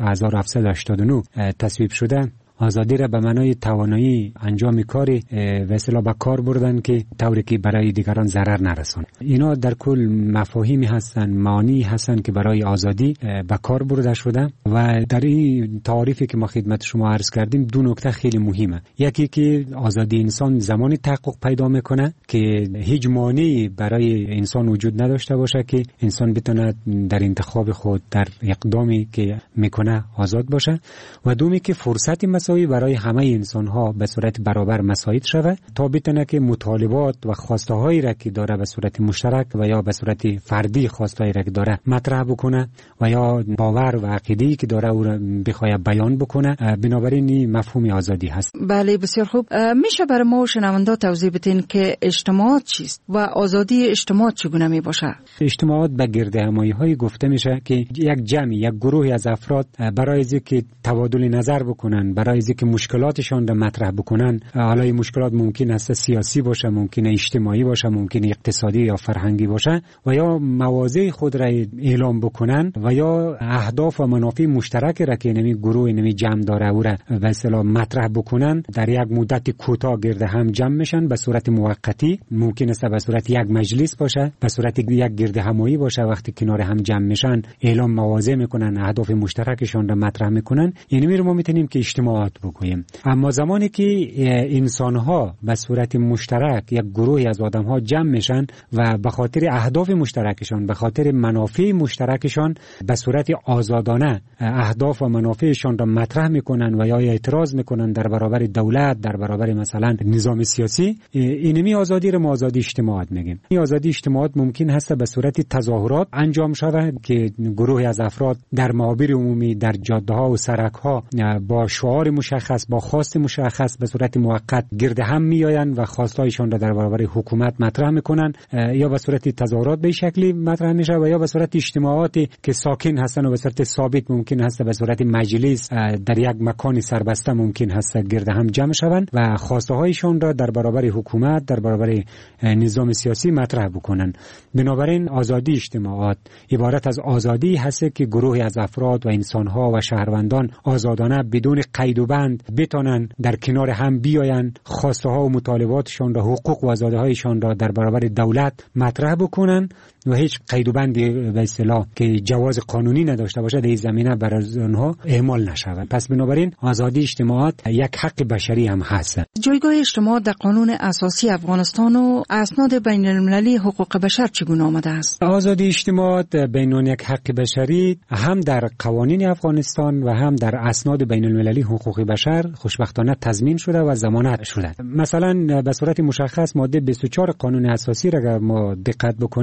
1789 تصویب شده، آزادی را به معنای توانایی انجام کاری و اصطلاح به کار بردن که طوری که برای دیگران ضرر نرسونه. اینا در کل مفاهیمی هستن، معانی هستن که برای آزادی به کار برده شده و در این تعریفی که ما خدمت شما عرض کردیم دو نکته خیلی مهمه. یکی که آزادی انسان زمانی تحقق پیدا میکنه که هیچ مانعی برای انسان وجود نداشته باشه که انسان بتونه در انتخاب خود، در اقدامی که میکنه آزاد باشه، و دومی که فرصتی مساوی برای همه انسان ها به صورت برابر مساعد شود تا بتونه که مطالبات و خواسته هایی را که داره به صورت مشترک و یا به صورت فردی خواسته هایی را که داره مطرح بکنه و یا باور و عقیده‌ای که داره او را بخواد بیان بکنه. بنابراین این مفهوم آزادی هست. بله، بسیار خوب. میشه برای ما و شنوندا توضیح بدین که اجتماعات چیست و آزادی اجتماعات چگونه می باشه؟ اجتماعات به گردهمایی های گفته میشه که یک جمعی، یک گروهی از افراد برای اینکه تبادل نظر بکنن، برای اینکه مشکلاتشان را مطرح بکنن، حالا این مشکلات ممکن است سیاسی باشه، ممکن اجتماعی باشه، ممکن اقتصادی یا فرهنگی باشه، و یا مواضع خود را اعلام بکنن و یا اهداف و منافع مشترک را که نمی گروه نمی جمع داره او را به اصطلاح مطرح بکنن، در یک مدت کوتاه گرد هم جمع میشن به صورت موقتی. ممکن است به صورت یک مجلس باشه، به صورت یک گرد همایی باشه. وقتی کنار هم جمع میشن اعلام مواضع میکنن، اهداف مشترکشان را مطرح میکنن. یعنی ما میتونیم که اجتماعات بگوییم. اما زمانی که انسان‌ها به صورت مشترک، یک گروهی از آدم‌ها جمع میشن و به خاطر اهداف مشترکشان، به خاطر منافع مشترکشان به صورت آزادانه اهداف و منافعشان را مطرح میکنن و یا اعتراض میکنن در برابر دولت، در برابر مثلا نظام سیاسی، اینمی آزادی را ما آزادی اجتماعات میگیم. این آزادی اجتماعات ممکن هست به صورت تظاهرات انجام شود که گروهی از افراد در محاور عمومی، در جاده‌ها و سرک‌ها با شعار مشخص، با خواست مشخص به صورت موقت گرد هم میآیند و خواستایشان را در برابر حکومت مطرح میکنن، یا به صورت تظاهرات به شکلی مطرح میشه و یا به صورت اجتماعاتی که ساکن هستن و به صورت ثابت ممکن هست به صورت مجلس در یک مکان سربسته ممکن هست گرد هم جمع شوند و خواسته هایشان را در برابر حکومت، در برابر نظام سیاسی مطرح بکنن. بنابراین آزادی اجتماعات عبارت از آزادی هست که گروهی از افراد و انسان‌ها و شهروندان آزادانه بدون قید و بند بتونن در کنار هم بیاین، خواسته ها و مطالباتشان را، حقوق و آزادی هایشان را در برابر دولت مطرح بکنن و هیچ قید و بندی به اصطلاح که جواز قانونی نداشته باشه در این زمینه برای آنها اعمال نشود. پس بنابراین آزادی اجتماعات یک حق بشری هم هست. جایگاه اجتماعات در قانون اساسی افغانستان و اسناد بین المللی حقوق بشر چگونه آمده است؟ آزادی اجتماعات بین یک حق بشری هم در قوانین افغانستان و هم در اسناد بین المللی حقوق بشر خوشبختانه تضمین شده و ضمانت شده. مثلا به صورت مشخص ماده 24 قانون اساسی را ما دقت بکنیم،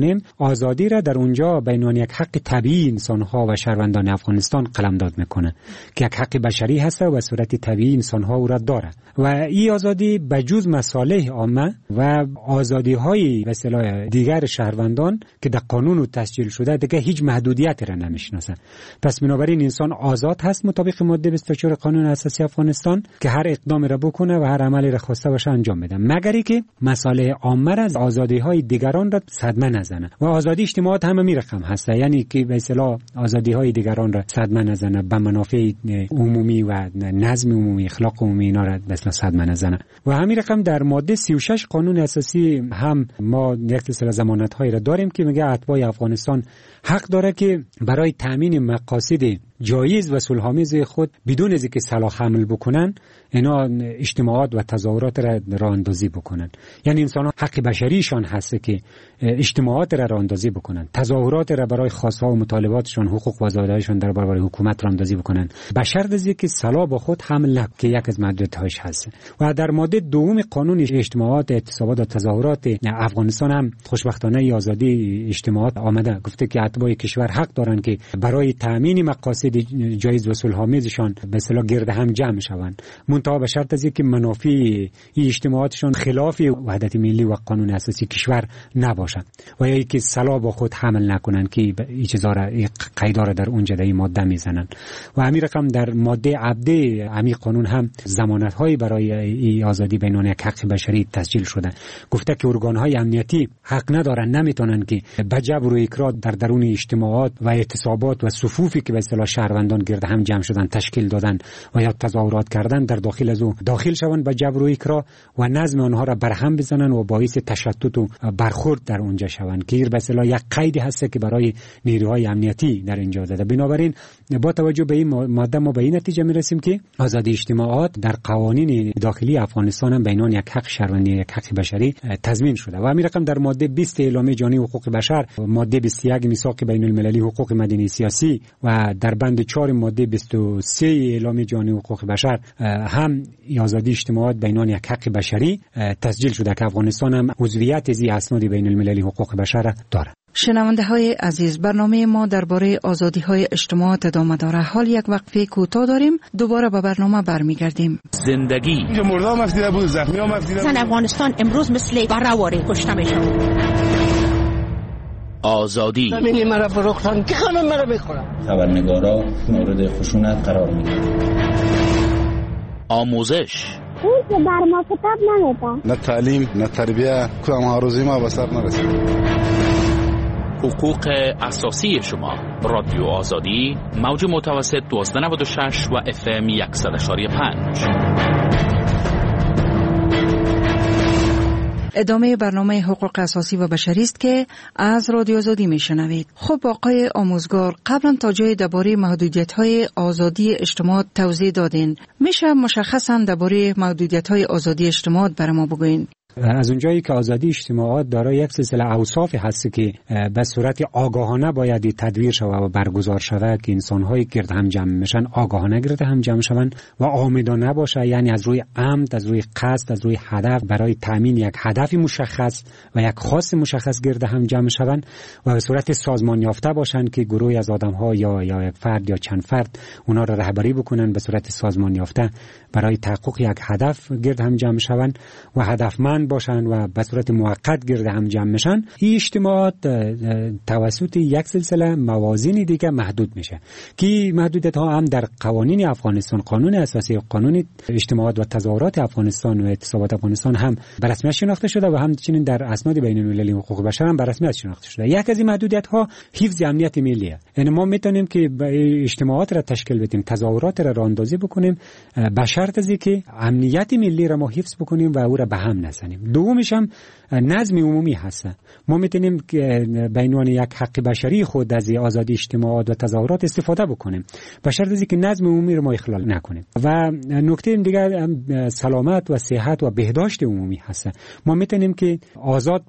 آزادی را در اونجا به عنوان یک حق طبیعی انسان‌ها و شهروندان افغانستان قلمداد میکنه که یک حق بشری هست و صورت طبیعی انسان‌ها او را داره و این آزادی بجز مصالح عامه و آزادی‌های به اصطلاح دیگر شهروندان که در قانون تسجیل شده دیگه هیچ محدودیتی را نمیشناسه. پس بنابراین انسان آزاد هست مطابق ماده 24 قانون اساسی افغانستان که هر اقدامی را بکنه و هر عملی را خواسته باشه انجام بده، مگر اینکه مصالح عامه را آزادی‌های دیگران را صدمه نزنه. و آزادی اجتماعات هم همین رقم هست، یعنی که به اصطلاح آزادی‌های دیگران را صدمه نزنه، به منافع عمومی و نظم عمومی، اخلاق عمومی اینا را به اصطلاح صدمه نزنه. و همین رقم در ماده 36 قانون اساسی هم ما یک سلسله ضمانت‌هایی را داریم که میگه اتباع افغانستان حق داره که برای تامین مقاصد جایز و صلح‌آمیز خود بدون از اینکه سلاح حمل بکنن اینا اجتماعات و تظاهرات را راه اندازی بکنن. یعنی انسان‌ها حق بشریشان هست که اجتماعات را راه اندازی بکنن، تظاهرات را برای خواست‌ها و مطالباتشان، حقوق و آزادی‌هاشون در برابر حکومت راه اندازی بکنن، به شرط از اینکه سلاح با خود حمل نکنند که یک از محدودیت‌هاش هست. و در ماده دوم قانون اجتماعات، اعتصابات و تظاهرات افغانستان هم خوشبختانه آزادی اجتماعات آمده، گفته که اتباع کشور حق دارند که برای تامین مقاصد جایز و صلح‌آمیزشان به اصطلاح گرد هم جمع شوند، منتها به شرط از اینکه منافع این اجتماعاتشان خلاف وحدت ملی و قانون اساسی کشور نباشد و یا اینکه سلاح با خود حمل نکنند که این چیزا را قیدا را در اونجا در این ماده میزنند. و همین رقم در ماده عبده همین قانون هم ضمانت‌های برای این آزادی به عنوان یک حق بشری تسجیل شده، گفته که ارگان‌های امنیتی حق ندارن، نمیتونن که به جبر و اکراه در درون اجتماعات و اعتصابات و صفوفی که به اصطلاح شهروندان گرد هم جمع شدن تشکیل دادن و یا تظاهرات کردن در داخل از او داخل شوند به جبر و اکراه و نظم آنها را برهم بزنن و باعث تشتت و برخورد در اونجا شوند که به اصطلاح یک قیدی هست که برای نیروهای امنیتی در اینجا زده. بنابراین با توجه به این ماده ما به این نتیجه میرسیم که آزادی اجتماعات در قوانین داخلی افغانستان هم به عنوان یک حق شهروندی، یک حق بشری تضمین شده. و همین رقم در ماده 20 اعلامیه جهانی حقوق بشر، ماده 21 میثاق بین المللی حقوق مدنی سیاسی و در بند 4 ماده 23 اعلامیه جهانی حقوق بشر هم آزادی اجتماعات به عنوان یک حق بشری تسجیل شده که افغانستان هم عضویت از اسناد بین المللی حقوق بشر دارد. شنونده های عزیز، برنامه ما درباره آزادی های اجتماعات ادامه داره. حال یک وقفه کوتاه داریم، دوباره به برنامه برمیگردیم. زندگی اینجا مردا مفدیده بود، زخمی ها مفدیده بود. افغانستان امروز مثل برهواری کشته میشه. آزادی زمینی مرا فروختن که خانم مرا بخورم. خبرنگارا مورد خشونت قرار میگیرن. آموزش اون که بر ما کتاب نمیده، نه تعلیم نه تربیه، کدام هاروزی ما به سر نرسید. حقوق اساسی شما. رادیو آزادی، موج متوسط 1296 و FM 100.5. ادامه برنامه حقوق اساسی و بشری است که از رادیو آزادی میشنوید. خب آقای آموزگار، قبلا تا جای درباره محدودیت‌های آزادی اجتماعات توضیح دادین، میشه مشخصاً درباره محدودیت‌های آزادی اجتماعات برای ما بگوین؟ از اونجایی که آزادی اجتماعات دارای یک سلسله اوصاف هست که به صورت آگاهانه باید تدویر شود و برگزار شود که انسان‌های گرد هم جمع میشن آگاهانه گرد هم جمع شوند و عامدانه باشه، یعنی از روی عمد، از روی قصد، از روی هدف برای تامین یک هدف مشخص و یک خواست مشخص گرد هم جمع شوند و به صورت سازمان یافته باشند که گروهی از آدم‌ها یا یک فرد یا چند فرد اونا را رهبری بکنن به صورت سازمان یافته برای تحقق یک هدف گرد هم جمع شوند و هدفمند باشن و به صورت موقت گرد هم جمع میشن. این اجتماعات توسط یک سلسله موازین دیگه محدود میشه که محدودیت ها هم در قوانین افغانستان، قانون اساسی و قانون اجتماعات و تظاهرات افغانستان و اعتصابات افغانستان هم به رسمیت شناخته شده و همچنین در اسناد بین المللی حقوق بشر هم به رسمیت شناخته شده. یک از این محدودیت ها حفظ امنیت ملیه. یعنی ما میتونیم که اجتماعات را تشکیل بدیم، تظاهرات را راهاندازی بکنیم به شرط از اینکه امنیت ملی را ما حفظ بکنیم و او را به هم نزنیم. دومش هم نظم عمومی هست. ما میتونیم به عنوان یک حق بشری خود از آزادی اجتماعات و تظاهرات استفاده بکنیم به شرط از اینکه نظم عمومی رو ما اخلال نکنیم. و نکته دیگر سلامت و صحت و بهداشت عمومی هست. ما میتونیم که آزاد باشیم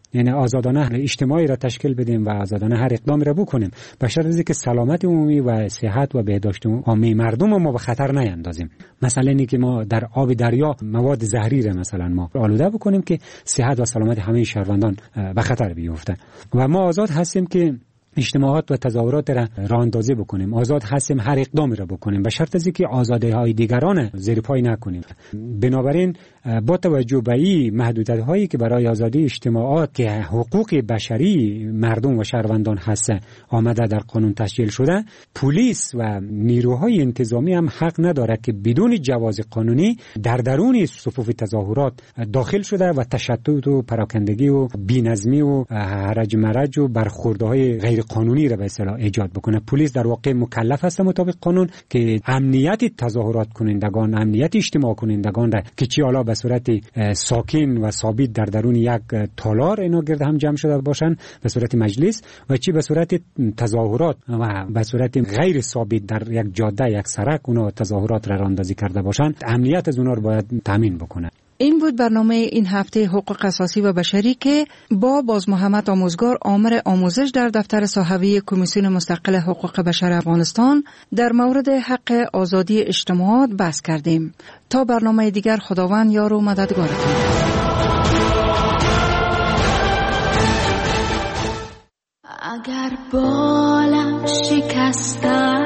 یعنی آزادانه اجتماعی را تشکیل بدیم و آزادانه هر اقدامی را بکنیم به شرط اینکه سلامت عمومی و صحت و بهداشت عامه مردم ما به خطر نیندازیم. مثلا اینکه ما در آب دریا مواد زهری را مثلا ما آلوده بکنیم که صحت و سلامت همه شهروندان به خطر بیفته. و ما آزاد هستیم که اجتماعات و تظاهرات را راه اندازی بکنیم، آزاد هستیم هر اقدامی را بکنیم به شرط اینکه آزادی‌های دیگران زیر پای نکنیم. بنابراین با توجه به این محدودیت‌هایی که برای آزادی اجتماعات که حقوق بشری مردم و شهروندان هست آمده در قانون تسجیل شده، پلیس و نیروهای انتظامی هم حق نداره که بدون جواز قانونی در درون صفوف تظاهرات داخل شده و تشتت و پراکندگی و بی‌نظمی و هرج مرج و برخوردهای غیر قانونی را به اصطلاح ایجاد بکنه. پلیس در واقع مکلف است مطابق قانون که امنیت تظاهرات کنندگان، امنیت اجتماع کنندگان را که چی حالا به صورت ساکن و ثابت در درون یک تالار اینا گرد هم جمع شده باشن به صورت مجلس و چی به صورت تظاهرات و به صورت غیر ثابت در یک جاده، یک سرک اونا تظاهرات را راندازی کرده باشن، امنیت از اونا رو باید تامین بکنه. این بود برنامه این هفته حقوق اساسی و بشری که با باز محمد آموزگار آمر آموزش در دفتر صحوی کمیسیون مستقل حقوق بشر افغانستان در مورد حق آزادی اجتماعات بحث کردیم. تا برنامه دیگر خداوند یار و مددگارتون. اگر بالم شکسته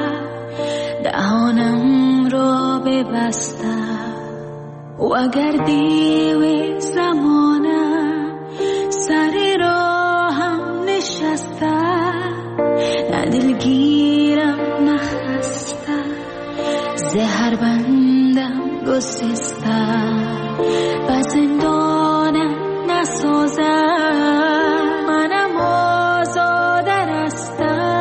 دهانم را ببسته و اگر دیو زمانه سر راهم نشسته نه دلگیرم نخسته زهر بندم گسسته و زندانم نسازه منم آزاده رسته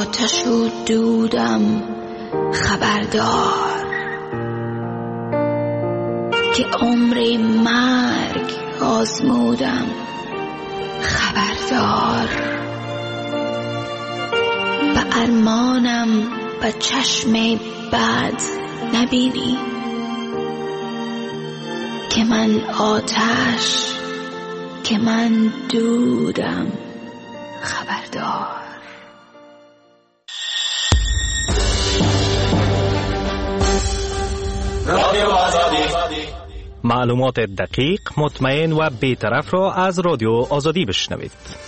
آتش و دودم خبردار که عمر مرگ آزمودم خبردار به ارمانم به چشم بد نبینی که من آتش که من دودم خبردار. رادیو آزادی، معلومات دقیق، مطمئن و بی‌طرف را از رادیو آزادی بشنوید.